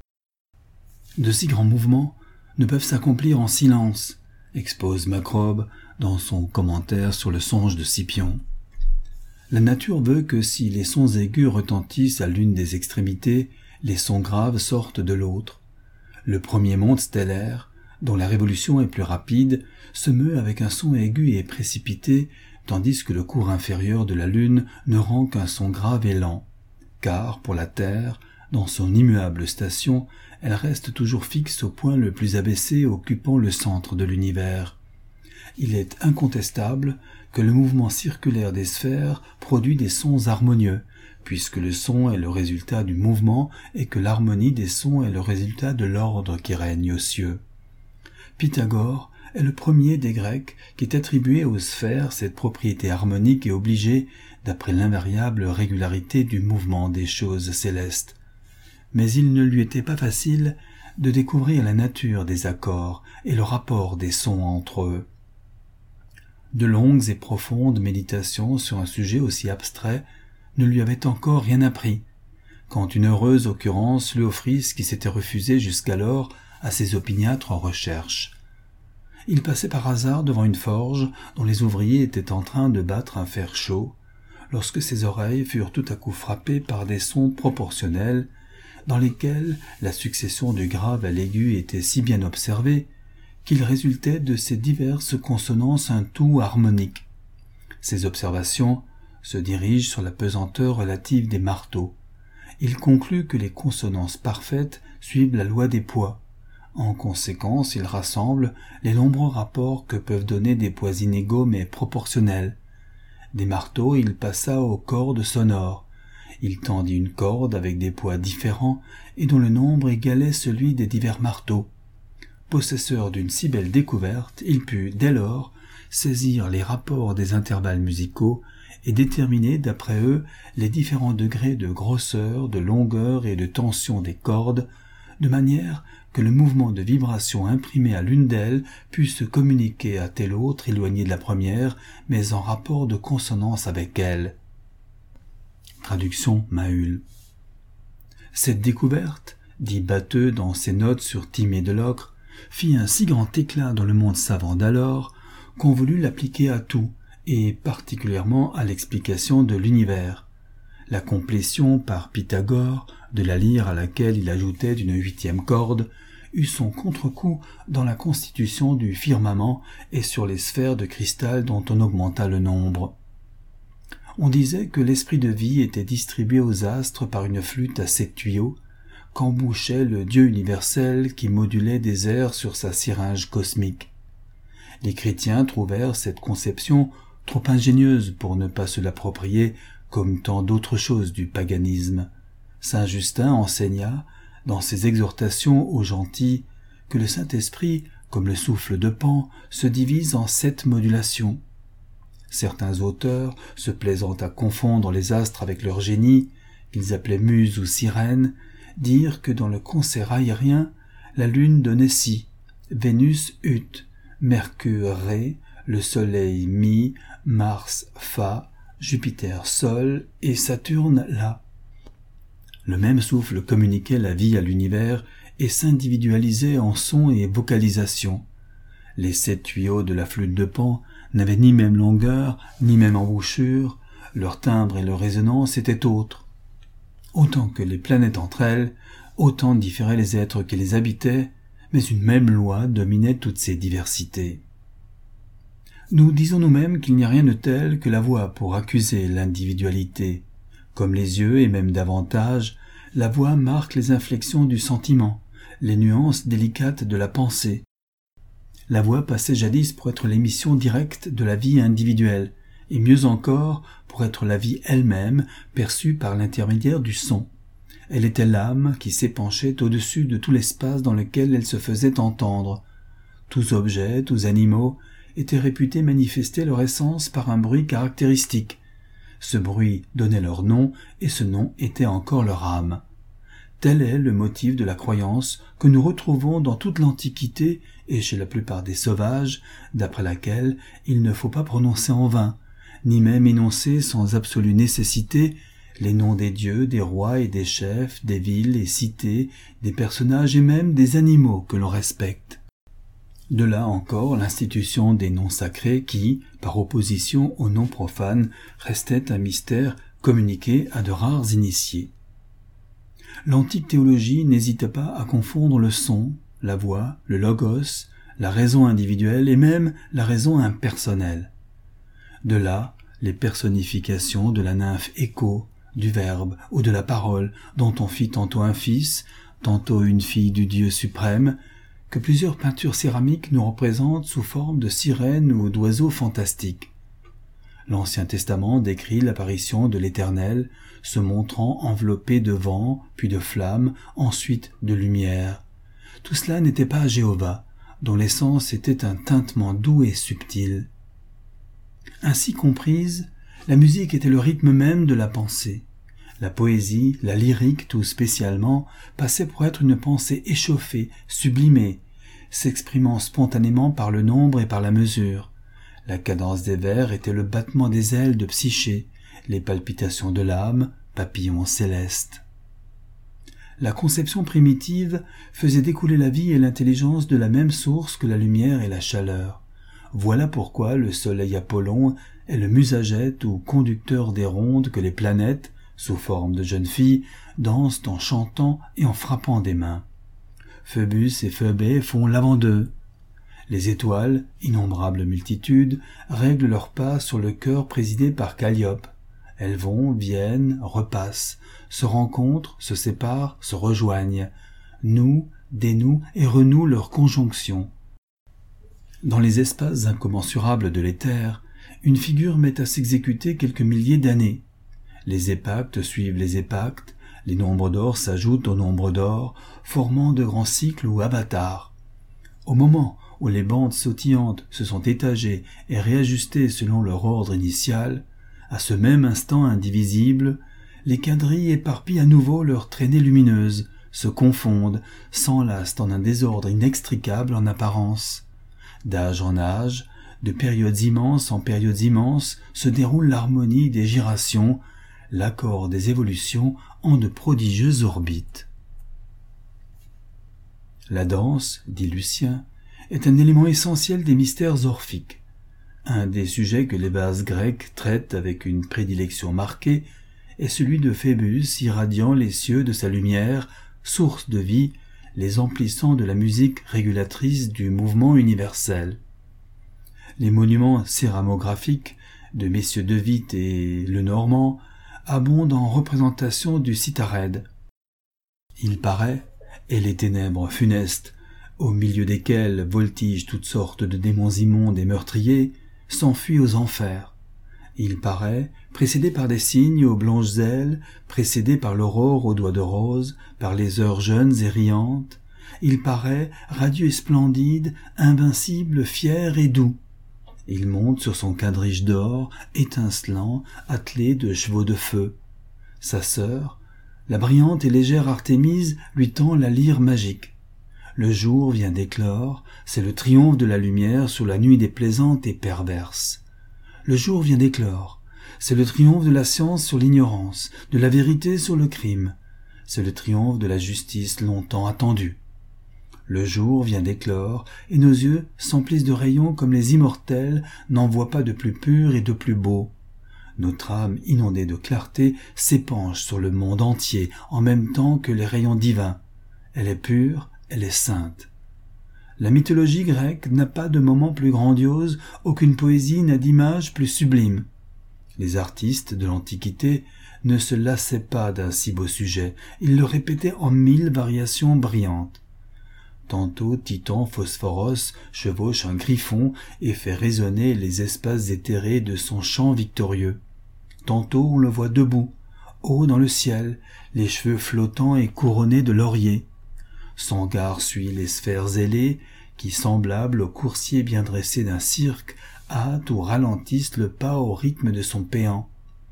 [SPEAKER 1] De si grands mouvements ne peuvent s'accomplir en silence, expose Macrobe dans son commentaire sur le songe de Scipion. La nature veut que si les sons aigus retentissent à l'une des extrémités, les sons graves sortent de l'autre. Le premier monde stellaire, dont la révolution est plus rapide, se meut avec un son aigu et précipité, tandis que le cours inférieur de la Lune ne rend qu'un son grave et lent. Car, pour la Terre, dans son immuable station, elle reste toujours fixe au point le plus abaissé occupant le centre de l'univers. Il est incontestable que le mouvement circulaire des sphères produit des sons harmonieux, puisque le son est le résultat du mouvement et que l'harmonie des sons est le résultat de l'ordre qui règne aux cieux. Pythagore est le premier des Grecs qui est attribué aux sphères cette propriété harmonique et obligée d'après l'invariable régularité du mouvement des choses célestes. Mais il ne lui était pas facile de découvrir la nature des accords et le rapport des sons entre eux. De longues et profondes méditations sur un sujet aussi abstrait ne lui avaient encore rien appris, quand une heureuse occurrence lui offrit ce qui s'était refusé jusqu'alors à ses opiniâtres recherches. Il passait par hasard devant une forge dont les ouvriers étaient en train de battre un fer chaud, lorsque ses oreilles furent tout à coup frappées par des sons proportionnels, dans lesquels la succession du grave à l'aigu était si bien observée qu'il résultait de ces diverses consonances un tout harmonique. Ces observations se dirigent sur la pesanteur relative des marteaux. Il conclut que les consonances parfaites suivent la loi des poids. En conséquence, il rassemble les nombreux rapports que peuvent donner des poids inégaux mais proportionnels. Des marteaux, il passa aux cordes sonores. Il tendit une corde avec des poids différents et dont le nombre égalait celui des divers marteaux. Possesseur d'une si belle découverte, il put, dès lors, saisir les rapports des intervalles musicaux et déterminer d'après eux les différents degrés de grosseur, de longueur et de tension des cordes, de manière que le mouvement de vibration imprimé à l'une d'elles pût se communiquer à telle autre éloignée de la première, mais en rapport de consonance avec elle. Traduction Mahul. Cette découverte, dit Batteux dans ses notes sur Timée de Locre, fit un si grand éclat dans le monde savant d'alors qu'on voulut l'appliquer à tout, et particulièrement à l'explication de l'univers. La complétion par Pythagore de la lyre à laquelle il ajoutait une huitième corde eut son contre-coup dans la constitution du firmament et sur les sphères de cristal dont on augmenta le nombre. On disait que l'esprit de vie était distribué aux astres par une flûte à sept tuyaux, qu'embouchait le Dieu universel qui modulait des airs sur sa syringe cosmique. Les chrétiens trouvèrent cette conception trop ingénieuse pour ne pas se l'approprier comme tant d'autres choses du paganisme. Saint Justin enseigna, dans ses exhortations aux gentils, que le Saint-Esprit, comme le souffle de Pan, se divise en sept modulations. Certains auteurs, se plaisant à confondre les astres avec leur génie, qu'ils appelaient muses ou sirènes, dirent que dans le concert aérien, la lune donnait si, Vénus ut, Mercure ré, le Soleil mi, Mars fa, Jupiter sol et Saturne la. Le même souffle communiquait la vie à l'univers et s'individualisait en sons et vocalisation. Les sept tuyaux de la flûte de Pan n'avaient ni même longueur, ni même embouchure, leur timbre et leur résonance étaient autres. Autant que les planètes entre elles, autant différaient les êtres qui les habitaient, mais une même loi dominait toutes ces diversités. Nous disons nous-mêmes qu'il n'y a rien de tel que la voix pour accuser l'individualité. Comme les yeux, et même davantage, la voix marque les inflexions du sentiment, les nuances délicates de la pensée. La voix passait jadis pour être l'émission directe de la vie individuelle, et mieux encore pour être la vie elle-même perçue par l'intermédiaire du son. Elle était l'âme qui s'épanchait au-dessus de tout l'espace dans lequel elle se faisait entendre. Tous objets, tous animaux, étaient réputés manifester leur essence par un bruit caractéristique. Ce bruit donnait leur nom, et ce nom était encore leur âme. Tel est le motif de la croyance que nous retrouvons dans toute l'Antiquité et chez la plupart des sauvages, d'après laquelle il ne faut pas prononcer en vain, ni même énoncer sans absolue nécessité les noms des dieux, des rois et des chefs, des villes et cités, des personnages et même des animaux que l'on respecte. De là encore l'institution des noms sacrés qui, par opposition aux noms profanes, restait un mystère communiqué à de rares initiés. L'antique théologie n'hésitait pas à confondre le son, la voix, le logos, la raison individuelle et même la raison impersonnelle. De là, les personnifications de la nymphe Écho, du Verbe ou de la parole, dont on fit tantôt un fils, tantôt une fille du Dieu suprême, que plusieurs peintures céramiques nous représentent sous forme de sirènes ou d'oiseaux fantastiques. L'Ancien Testament décrit l'apparition de l'Éternel, se montrant enveloppé de vent, puis de flammes, ensuite de lumière. Tout cela n'était pas Jéhovah, dont l'essence était un tintement doux et subtil. Ainsi comprise, la musique était le rythme même de la pensée. La poésie, la lyrique tout spécialement, passait pour être une pensée échauffée, sublimée, s'exprimant spontanément par le nombre et par la mesure. La cadence des vers était le battement des ailes de Psyché, les palpitations de l'âme, papillons célestes. La conception primitive faisait découler la vie et l'intelligence de la même source que la lumière et la chaleur. Voilà pourquoi le soleil Apollon est le musagète ou conducteur des rondes que les planètes, sous forme de jeunes filles, dansent en chantant et en frappant des mains. Phœbus et Phœbé font l'avant d'eux. Les étoiles, innombrables multitudes, règlent leurs pas sur le chœur présidé par Calliope. Elles vont, viennent, repassent, se rencontrent, se séparent, se rejoignent, nouent, dénouent et renouent leur conjonction. Dans les espaces incommensurables de l'éther, une figure met à s'exécuter quelques milliers d'années. Les épactes suivent les épactes, les nombres d'or s'ajoutent aux nombres d'or, formant de grands cycles ou avatars. Au moment où les bandes sautillantes se sont étagées et réajustées selon leur ordre initial, à ce même instant indivisible, les quadrilles éparpillent à nouveau leurs traînées lumineuses, se confondent, s'enlacent en un désordre inextricable en apparence. D'âge en âge, de périodes immenses en périodes immenses, se déroule l'harmonie des gyrations, l'accord des évolutions en de prodigieuses orbites. La danse, dit Lucien, est un élément essentiel des mystères orphiques. Un des sujets que les vases grecs traitent avec une prédilection marquée est celui de Phébus irradiant les cieux de sa lumière, source de vie, les emplissant de la musique régulatrice du mouvement universel. Les monuments céramographiques de messieurs de Witt et Lenormand abondent en représentations du Citharède. Il paraît, et les ténèbres funestes, au milieu desquelles voltigent toutes sortes de démons immondes et meurtriers, s'enfuient aux enfers. Il paraît, précédé par des cygnes aux blanches ailes, précédé par l'aurore aux doigts de rose, par les heures jeunes et riantes, il paraît, radieux et splendide, invincible, fier et doux. Il monte sur son quadrige d'or, étincelant, attelé de chevaux de feu. Sa sœur, la brillante et légère Artémise, lui tend la lyre magique. Le jour vient d'éclore, c'est le triomphe de la lumière sur la nuit déplaisante et perverse. Le jour vient d'éclore, c'est le triomphe de la science sur l'ignorance, de la vérité sur le crime, c'est le triomphe de la justice longtemps attendue. Le jour vient d'éclore, et nos yeux s'emplissent de rayons comme les immortels n'en voient pas de plus pur et de plus beau. Notre âme inondée de clarté s'épanche sur le monde entier en même temps que les rayons divins. Elle est pure, elle est sainte. La mythologie grecque n'a pas de moment plus grandiose, aucune poésie n'a d'image plus sublime. Les artistes de l'Antiquité ne se lassaient pas d'un si beau sujet, ils le répétaient en mille variations brillantes. Tantôt Titan Phosphoros chevauche un griffon et fait résonner les espaces éthérés de son chant victorieux. Tantôt on le voit debout, haut dans le ciel, les cheveux flottants et couronnés de lauriers. Son regard suit les sphères ailées qui, semblables aux coursiers bien dressés d'un cirque, hâtent ou ralentissent le pas au rythme de son péant.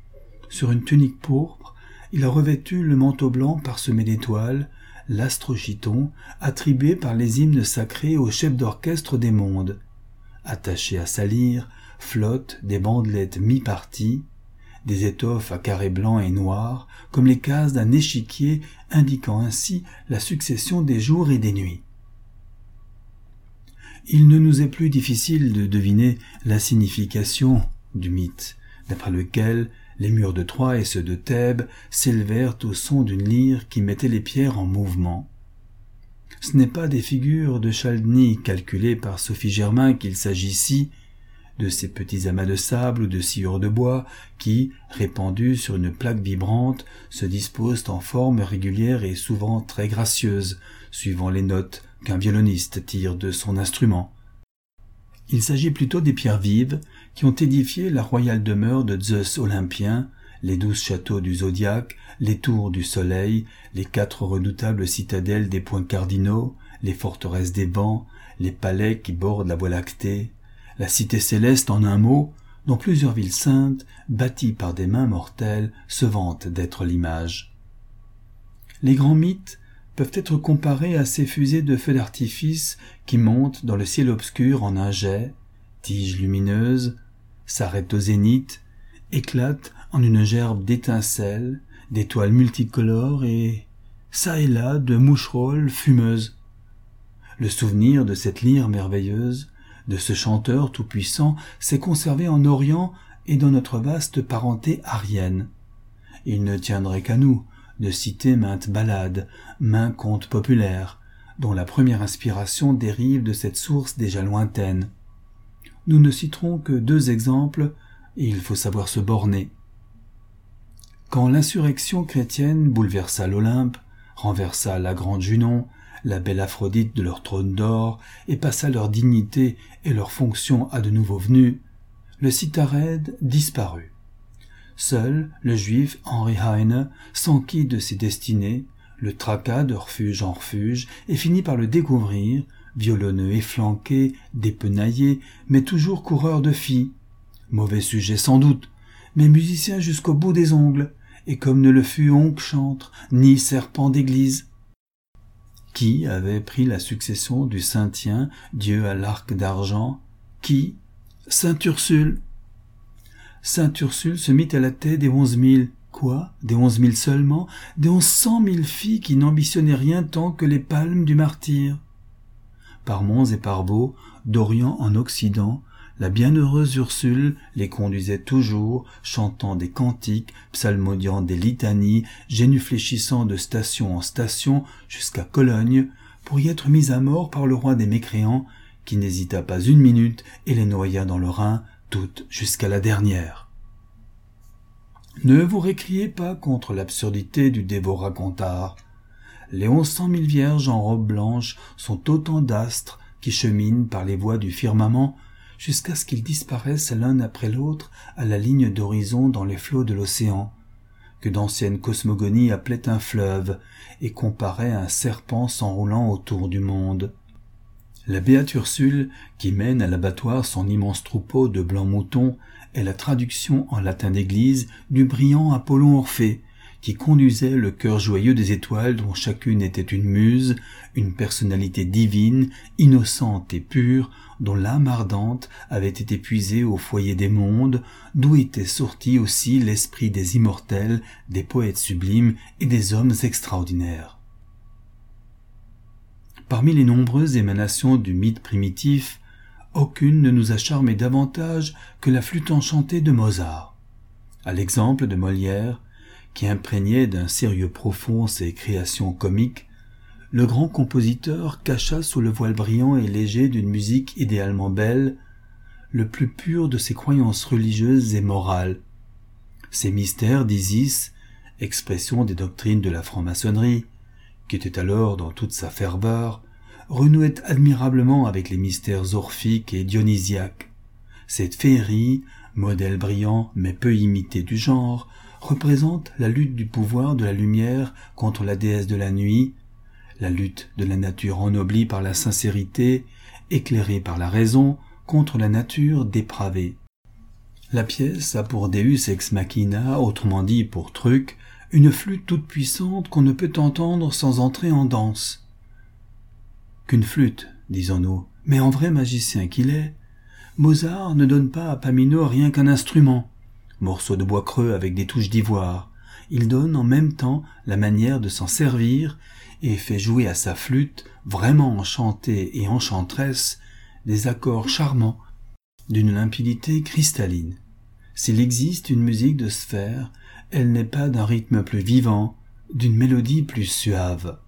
[SPEAKER 1] Sur une tunique pourpre, il a revêtu le manteau blanc parsemé d'étoiles, l'astrochiton, attribué par les hymnes sacrés au chef d'orchestre des mondes. Attaché à sa lyre, flottent des bandelettes mi-parties, des étoffes à carrés blancs et noirs, comme les cases d'un échiquier, indiquant ainsi la succession des jours et des nuits. Il ne nous est plus difficile de deviner la signification du mythe, d'après lequel les murs de Troie et ceux de Thèbes s'élevèrent au son d'une lyre qui mettait les pierres en mouvement. Ce n'est pas des figures de Chaldnie calculées par Sophie Germain qu'il s'agit ici, de ces petits amas de sable ou de sciure de bois qui, répandus sur une plaque vibrante, se disposent en forme régulière et souvent très gracieuse, suivant les notes qu'un violoniste tire de son instrument. Il s'agit plutôt des pierres vives qui ont édifié la royale demeure de Zeus olympien, les douze châteaux du zodiaque, les tours du soleil, les quatre redoutables citadelles des points cardinaux, les forteresses des vents, les palais qui bordent la voie lactée, la cité céleste en un mot, dont plusieurs villes saintes, bâties par des mains mortelles, se vantent d'être l'image. Les grands mythes peuvent être comparés à ces fusées de feux d'artifice qui montent dans le ciel obscur en un jet, tiges lumineuses, s'arrêtent au zénith, éclatent en une gerbe d'étincelles, d'étoiles multicolores et, çà et là, de moucherolles fumeuses. Le souvenir de cette lyre merveilleuse, de ce chanteur tout-puissant, s'est conservé en Orient et dans notre vaste parenté aryenne. Il ne tiendrait qu'à nous de citer maintes ballades, maints contes populaires, dont la première inspiration dérive de cette source déjà lointaine. Nous ne citerons que deux exemples, et il faut savoir se borner. Quand l'insurrection chrétienne bouleversa l'Olympe, renversa la grande Junon, la belle Aphrodite de leur trône d'or, et passa leur dignité et leur fonction à de nouveaux venus, le Citharède disparut. Seul le juif Henri Heine s'enquit de ses destinées, le traqua de refuge en refuge et finit par le découvrir, violonneux efflanqué, dépenaillé, mais toujours coureur de filles. Mauvais sujet sans doute, mais musicien jusqu'au bout des ongles, et comme ne le fut oncle chantre, ni serpent d'église. Qui avait pris la succession du Saint-Tien, Dieu à l'arc d'argent? Qui? Sainte Ursule. Sainte Ursule se mit à la tête des onze mille. Quoi? Des onze mille seulement? Des onze cent mille filles qui n'ambitionnaient rien tant que les palmes du martyr. Par monts et par vaux, d'Orient en Occident, la bienheureuse Ursule les conduisait toujours, chantant des cantiques, psalmodiant des litanies, génufléchissant de station en station jusqu'à Cologne, pour y être mise à mort par le roi des mécréants, qui n'hésita pas une minute et les noya dans le Rhin, toutes jusqu'à la dernière. Ne vous récriez pas contre l'absurdité du dévot racontard. Les onze cent mille vierges en robe blanche sont autant d'astres qui cheminent par les voies du firmament jusqu'à ce qu'ils disparaissent l'un après l'autre à la ligne d'horizon dans les flots de l'océan, que d'anciennes cosmogonies appelaient un fleuve et comparaient à un serpent s'enroulant autour du monde. La béate Ursule, qui mène à l'abattoir son immense troupeau de blancs moutons, est la traduction en latin d'église du brillant Apollon Orphée, qui conduisait le cœur joyeux des étoiles dont chacune était une muse, une personnalité divine, innocente et pure, dont l'âme ardente avait été puisée au foyer des mondes, d'où était sorti aussi l'esprit des immortels, des poètes sublimes et des hommes extraordinaires. Parmi les nombreuses émanations du mythe primitif, aucune ne nous a charmé davantage que la flûte enchantée de Mozart. À l'exemple de Molière, qui imprégnait d'un sérieux profond ses créations comiques, le grand compositeur cacha sous le voile brillant et léger d'une musique idéalement belle le plus pur de ses croyances religieuses et morales. Ces mystères d'Isis, expression des doctrines de la franc-maçonnerie, qui était alors dans toute sa ferveur, renouaient admirablement avec les mystères orphiques et dionysiaques. Cette féerie, modèle brillant mais peu imité du genre, représente la lutte du pouvoir de la lumière contre la déesse de la nuit, la lutte de la nature ennoblie par la sincérité, éclairée par la raison, contre la nature dépravée. La pièce a pour Deus ex machina, autrement dit pour truc, une flûte toute puissante qu'on ne peut entendre sans entrer en danse. Qu'une flûte, disons-nous, mais en vrai magicien qu'il est, Mozart ne donne pas à Paminot rien qu'un instrument, morceau de bois creux avec des touches d'ivoire. Il donne en même temps la manière de s'en servir et fait jouer à sa flûte, vraiment enchantée et enchanteresse, des accords charmants, d'une limpidité cristalline. S'il existe une musique de sphère, elle n'est pas d'un rythme plus vivant, d'une mélodie plus suave.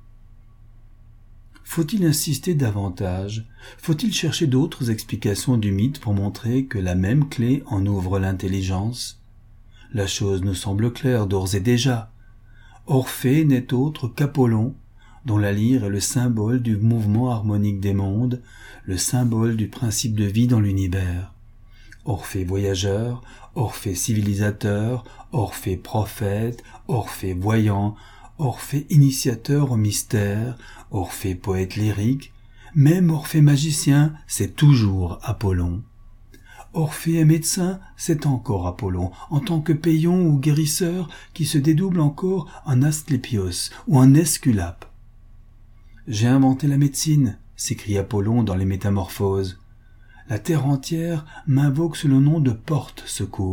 [SPEAKER 1] Faut-il insister davantage? Faut-il chercher d'autres explications du mythe pour montrer que la même clé en ouvre l'intelligence? La chose nous semble claire d'ores et déjà. Orphée n'est autre qu'Apollon, dont la lyre est le symbole du mouvement harmonique des mondes, le symbole du principe de vie dans l'univers. Orphée voyageur, Orphée civilisateur, Orphée prophète, Orphée voyant, Orphée initiateur au mystère, Orphée poète lyrique, même Orphée magicien, c'est toujours Apollon. Orphée est médecin, c'est encore Apollon, en tant que payon ou guérisseur qui se dédouble encore en Asclépios ou en Esculape. « J'ai inventé la médecine », s'écrie Apollon dans les Métamorphoses. « La terre entière m'invoque sous le nom de porte secours. »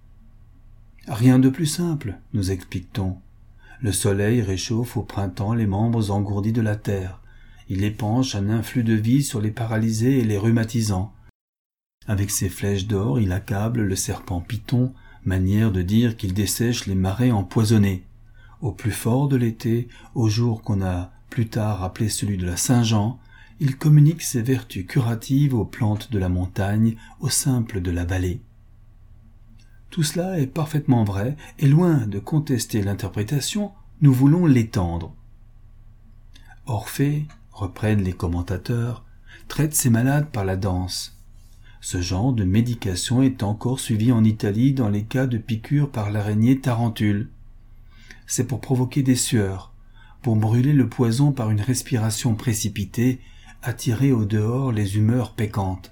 [SPEAKER 1] Rien de plus simple, nous explique-t-on. Le soleil réchauffe au printemps les membres engourdis de la terre. Il épanche un influx de vie sur les paralysés et les rhumatisants. Avec ses flèches d'or, il accable le serpent Python, manière de dire qu'il dessèche les marais empoisonnés. Au plus fort de l'été, au jour qu'on a plus tard appelé celui de la Saint-Jean, il communique ses vertus curatives aux plantes de la montagne, aux simples de la vallée. Tout cela est parfaitement vrai, et loin de contester l'interprétation, nous voulons l'étendre. Orphée, reprennent les commentateurs, traite ses malades par la danse. Ce genre de médication est encore suivi en Italie dans les cas de piqûres par l'araignée tarentule. C'est pour provoquer des sueurs, pour brûler le poison par une respiration précipitée, attirer au dehors les humeurs pécantes.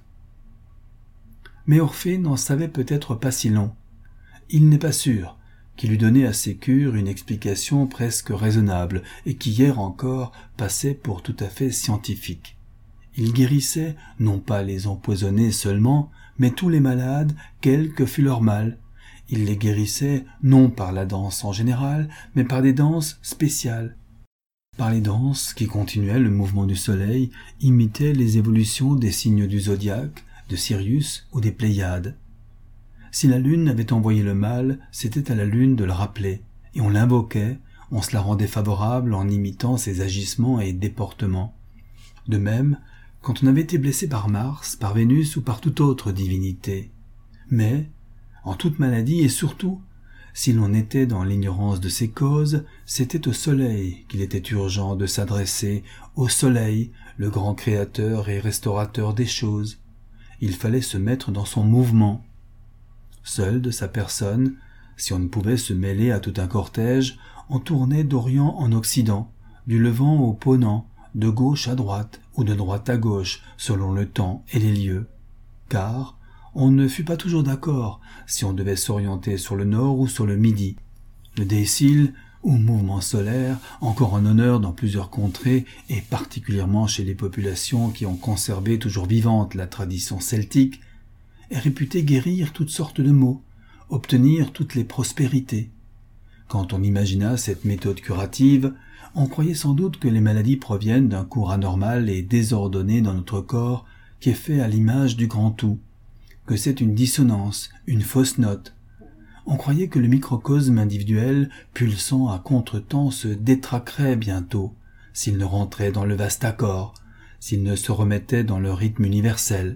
[SPEAKER 1] Mais Orphée n'en savait peut-être pas si long. Il n'est pas sûr qu'il eût donné à ces cures une explication presque raisonnable et qui hier encore passait pour tout à fait scientifique. Il guérissait non pas les empoisonnés seulement, mais tous les malades, quel que fût leur mal. Il les guérissait non par la danse en général, mais par des danses spéciales. Par les danses qui continuaient le mouvement du soleil, imitaient les évolutions des signes du zodiaque, de Sirius ou des Pléiades. Si la lune avait envoyé le mal, c'était à la lune de le rappeler, et on l'invoquait, on se la rendait favorable en imitant ses agissements et déportements. De même, quand on avait été blessé par Mars, par Vénus ou par toute autre divinité. Mais, en toute maladie et surtout, si l'on était dans l'ignorance de ses causes, c'était au soleil qu'il était urgent de s'adresser, au soleil, le grand créateur et restaurateur des choses. Il fallait se mettre dans son mouvement. Seul de sa personne, si on ne pouvait se mêler à tout un cortège, on tournait d'Orient en Occident, du Levant au Ponant, de gauche à droite ou de droite à gauche, selon le temps et les lieux. Car on ne fut pas toujours d'accord si on devait s'orienter sur le nord ou sur le midi. Le décile, ou mouvement solaire, encore en honneur dans plusieurs contrées, et particulièrement chez les populations qui ont conservé toujours vivante la tradition celtique, est réputé guérir toutes sortes de maux, obtenir toutes les prospérités. Quand on imagina cette méthode curative, on croyait sans doute que les maladies proviennent d'un cours anormal et désordonné dans notre corps qui est fait à l'image du grand tout, que c'est une dissonance, une fausse note. On croyait que le microcosme individuel, pulsant à contre-temps, se détraquerait bientôt, s'il ne rentrait dans le vaste accord, s'il ne se remettait dans le rythme universel.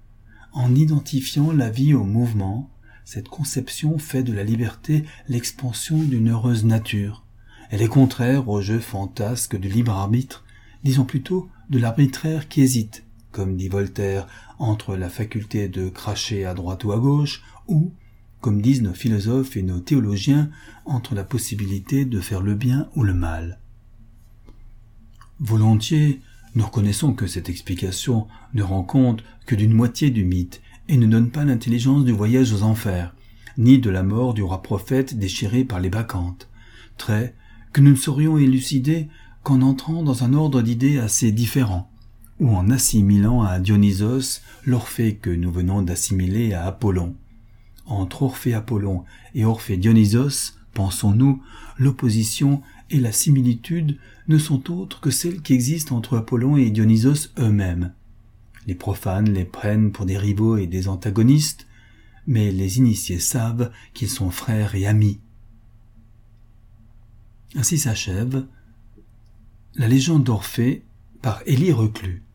[SPEAKER 1] En identifiant la vie au mouvement, cette conception fait de la liberté l'expansion d'une heureuse nature. Elle est contraire au jeu fantasque du libre arbitre, disons plutôt de l'arbitraire qui hésite, comme dit Voltaire, entre la faculté de cracher à droite ou à gauche, ou, comme disent nos philosophes et nos théologiens, entre la possibilité de faire le bien ou le mal. Volontiers, nous reconnaissons que cette explication ne rend compte que d'une moitié du mythe et ne donne pas l'intelligence du voyage aux enfers, ni de la mort du roi prophète déchiré par les bacchantes, traits que nous ne saurions élucider qu'en entrant dans un ordre d'idées assez différent, ou en assimilant à Dionysos l'Orphée que nous venons d'assimiler à Apollon. Entre Orphée-Apollon et Orphée-Dionysos, pensons-nous, l'opposition et la similitude ne sont autres que celles qui existent entre Apollon et Dionysos eux-mêmes. Les profanes les prennent pour des rivaux et des antagonistes, mais les initiés savent qu'ils sont frères et amis. Ainsi s'achève la légende d'Orphée par Élie Reclus.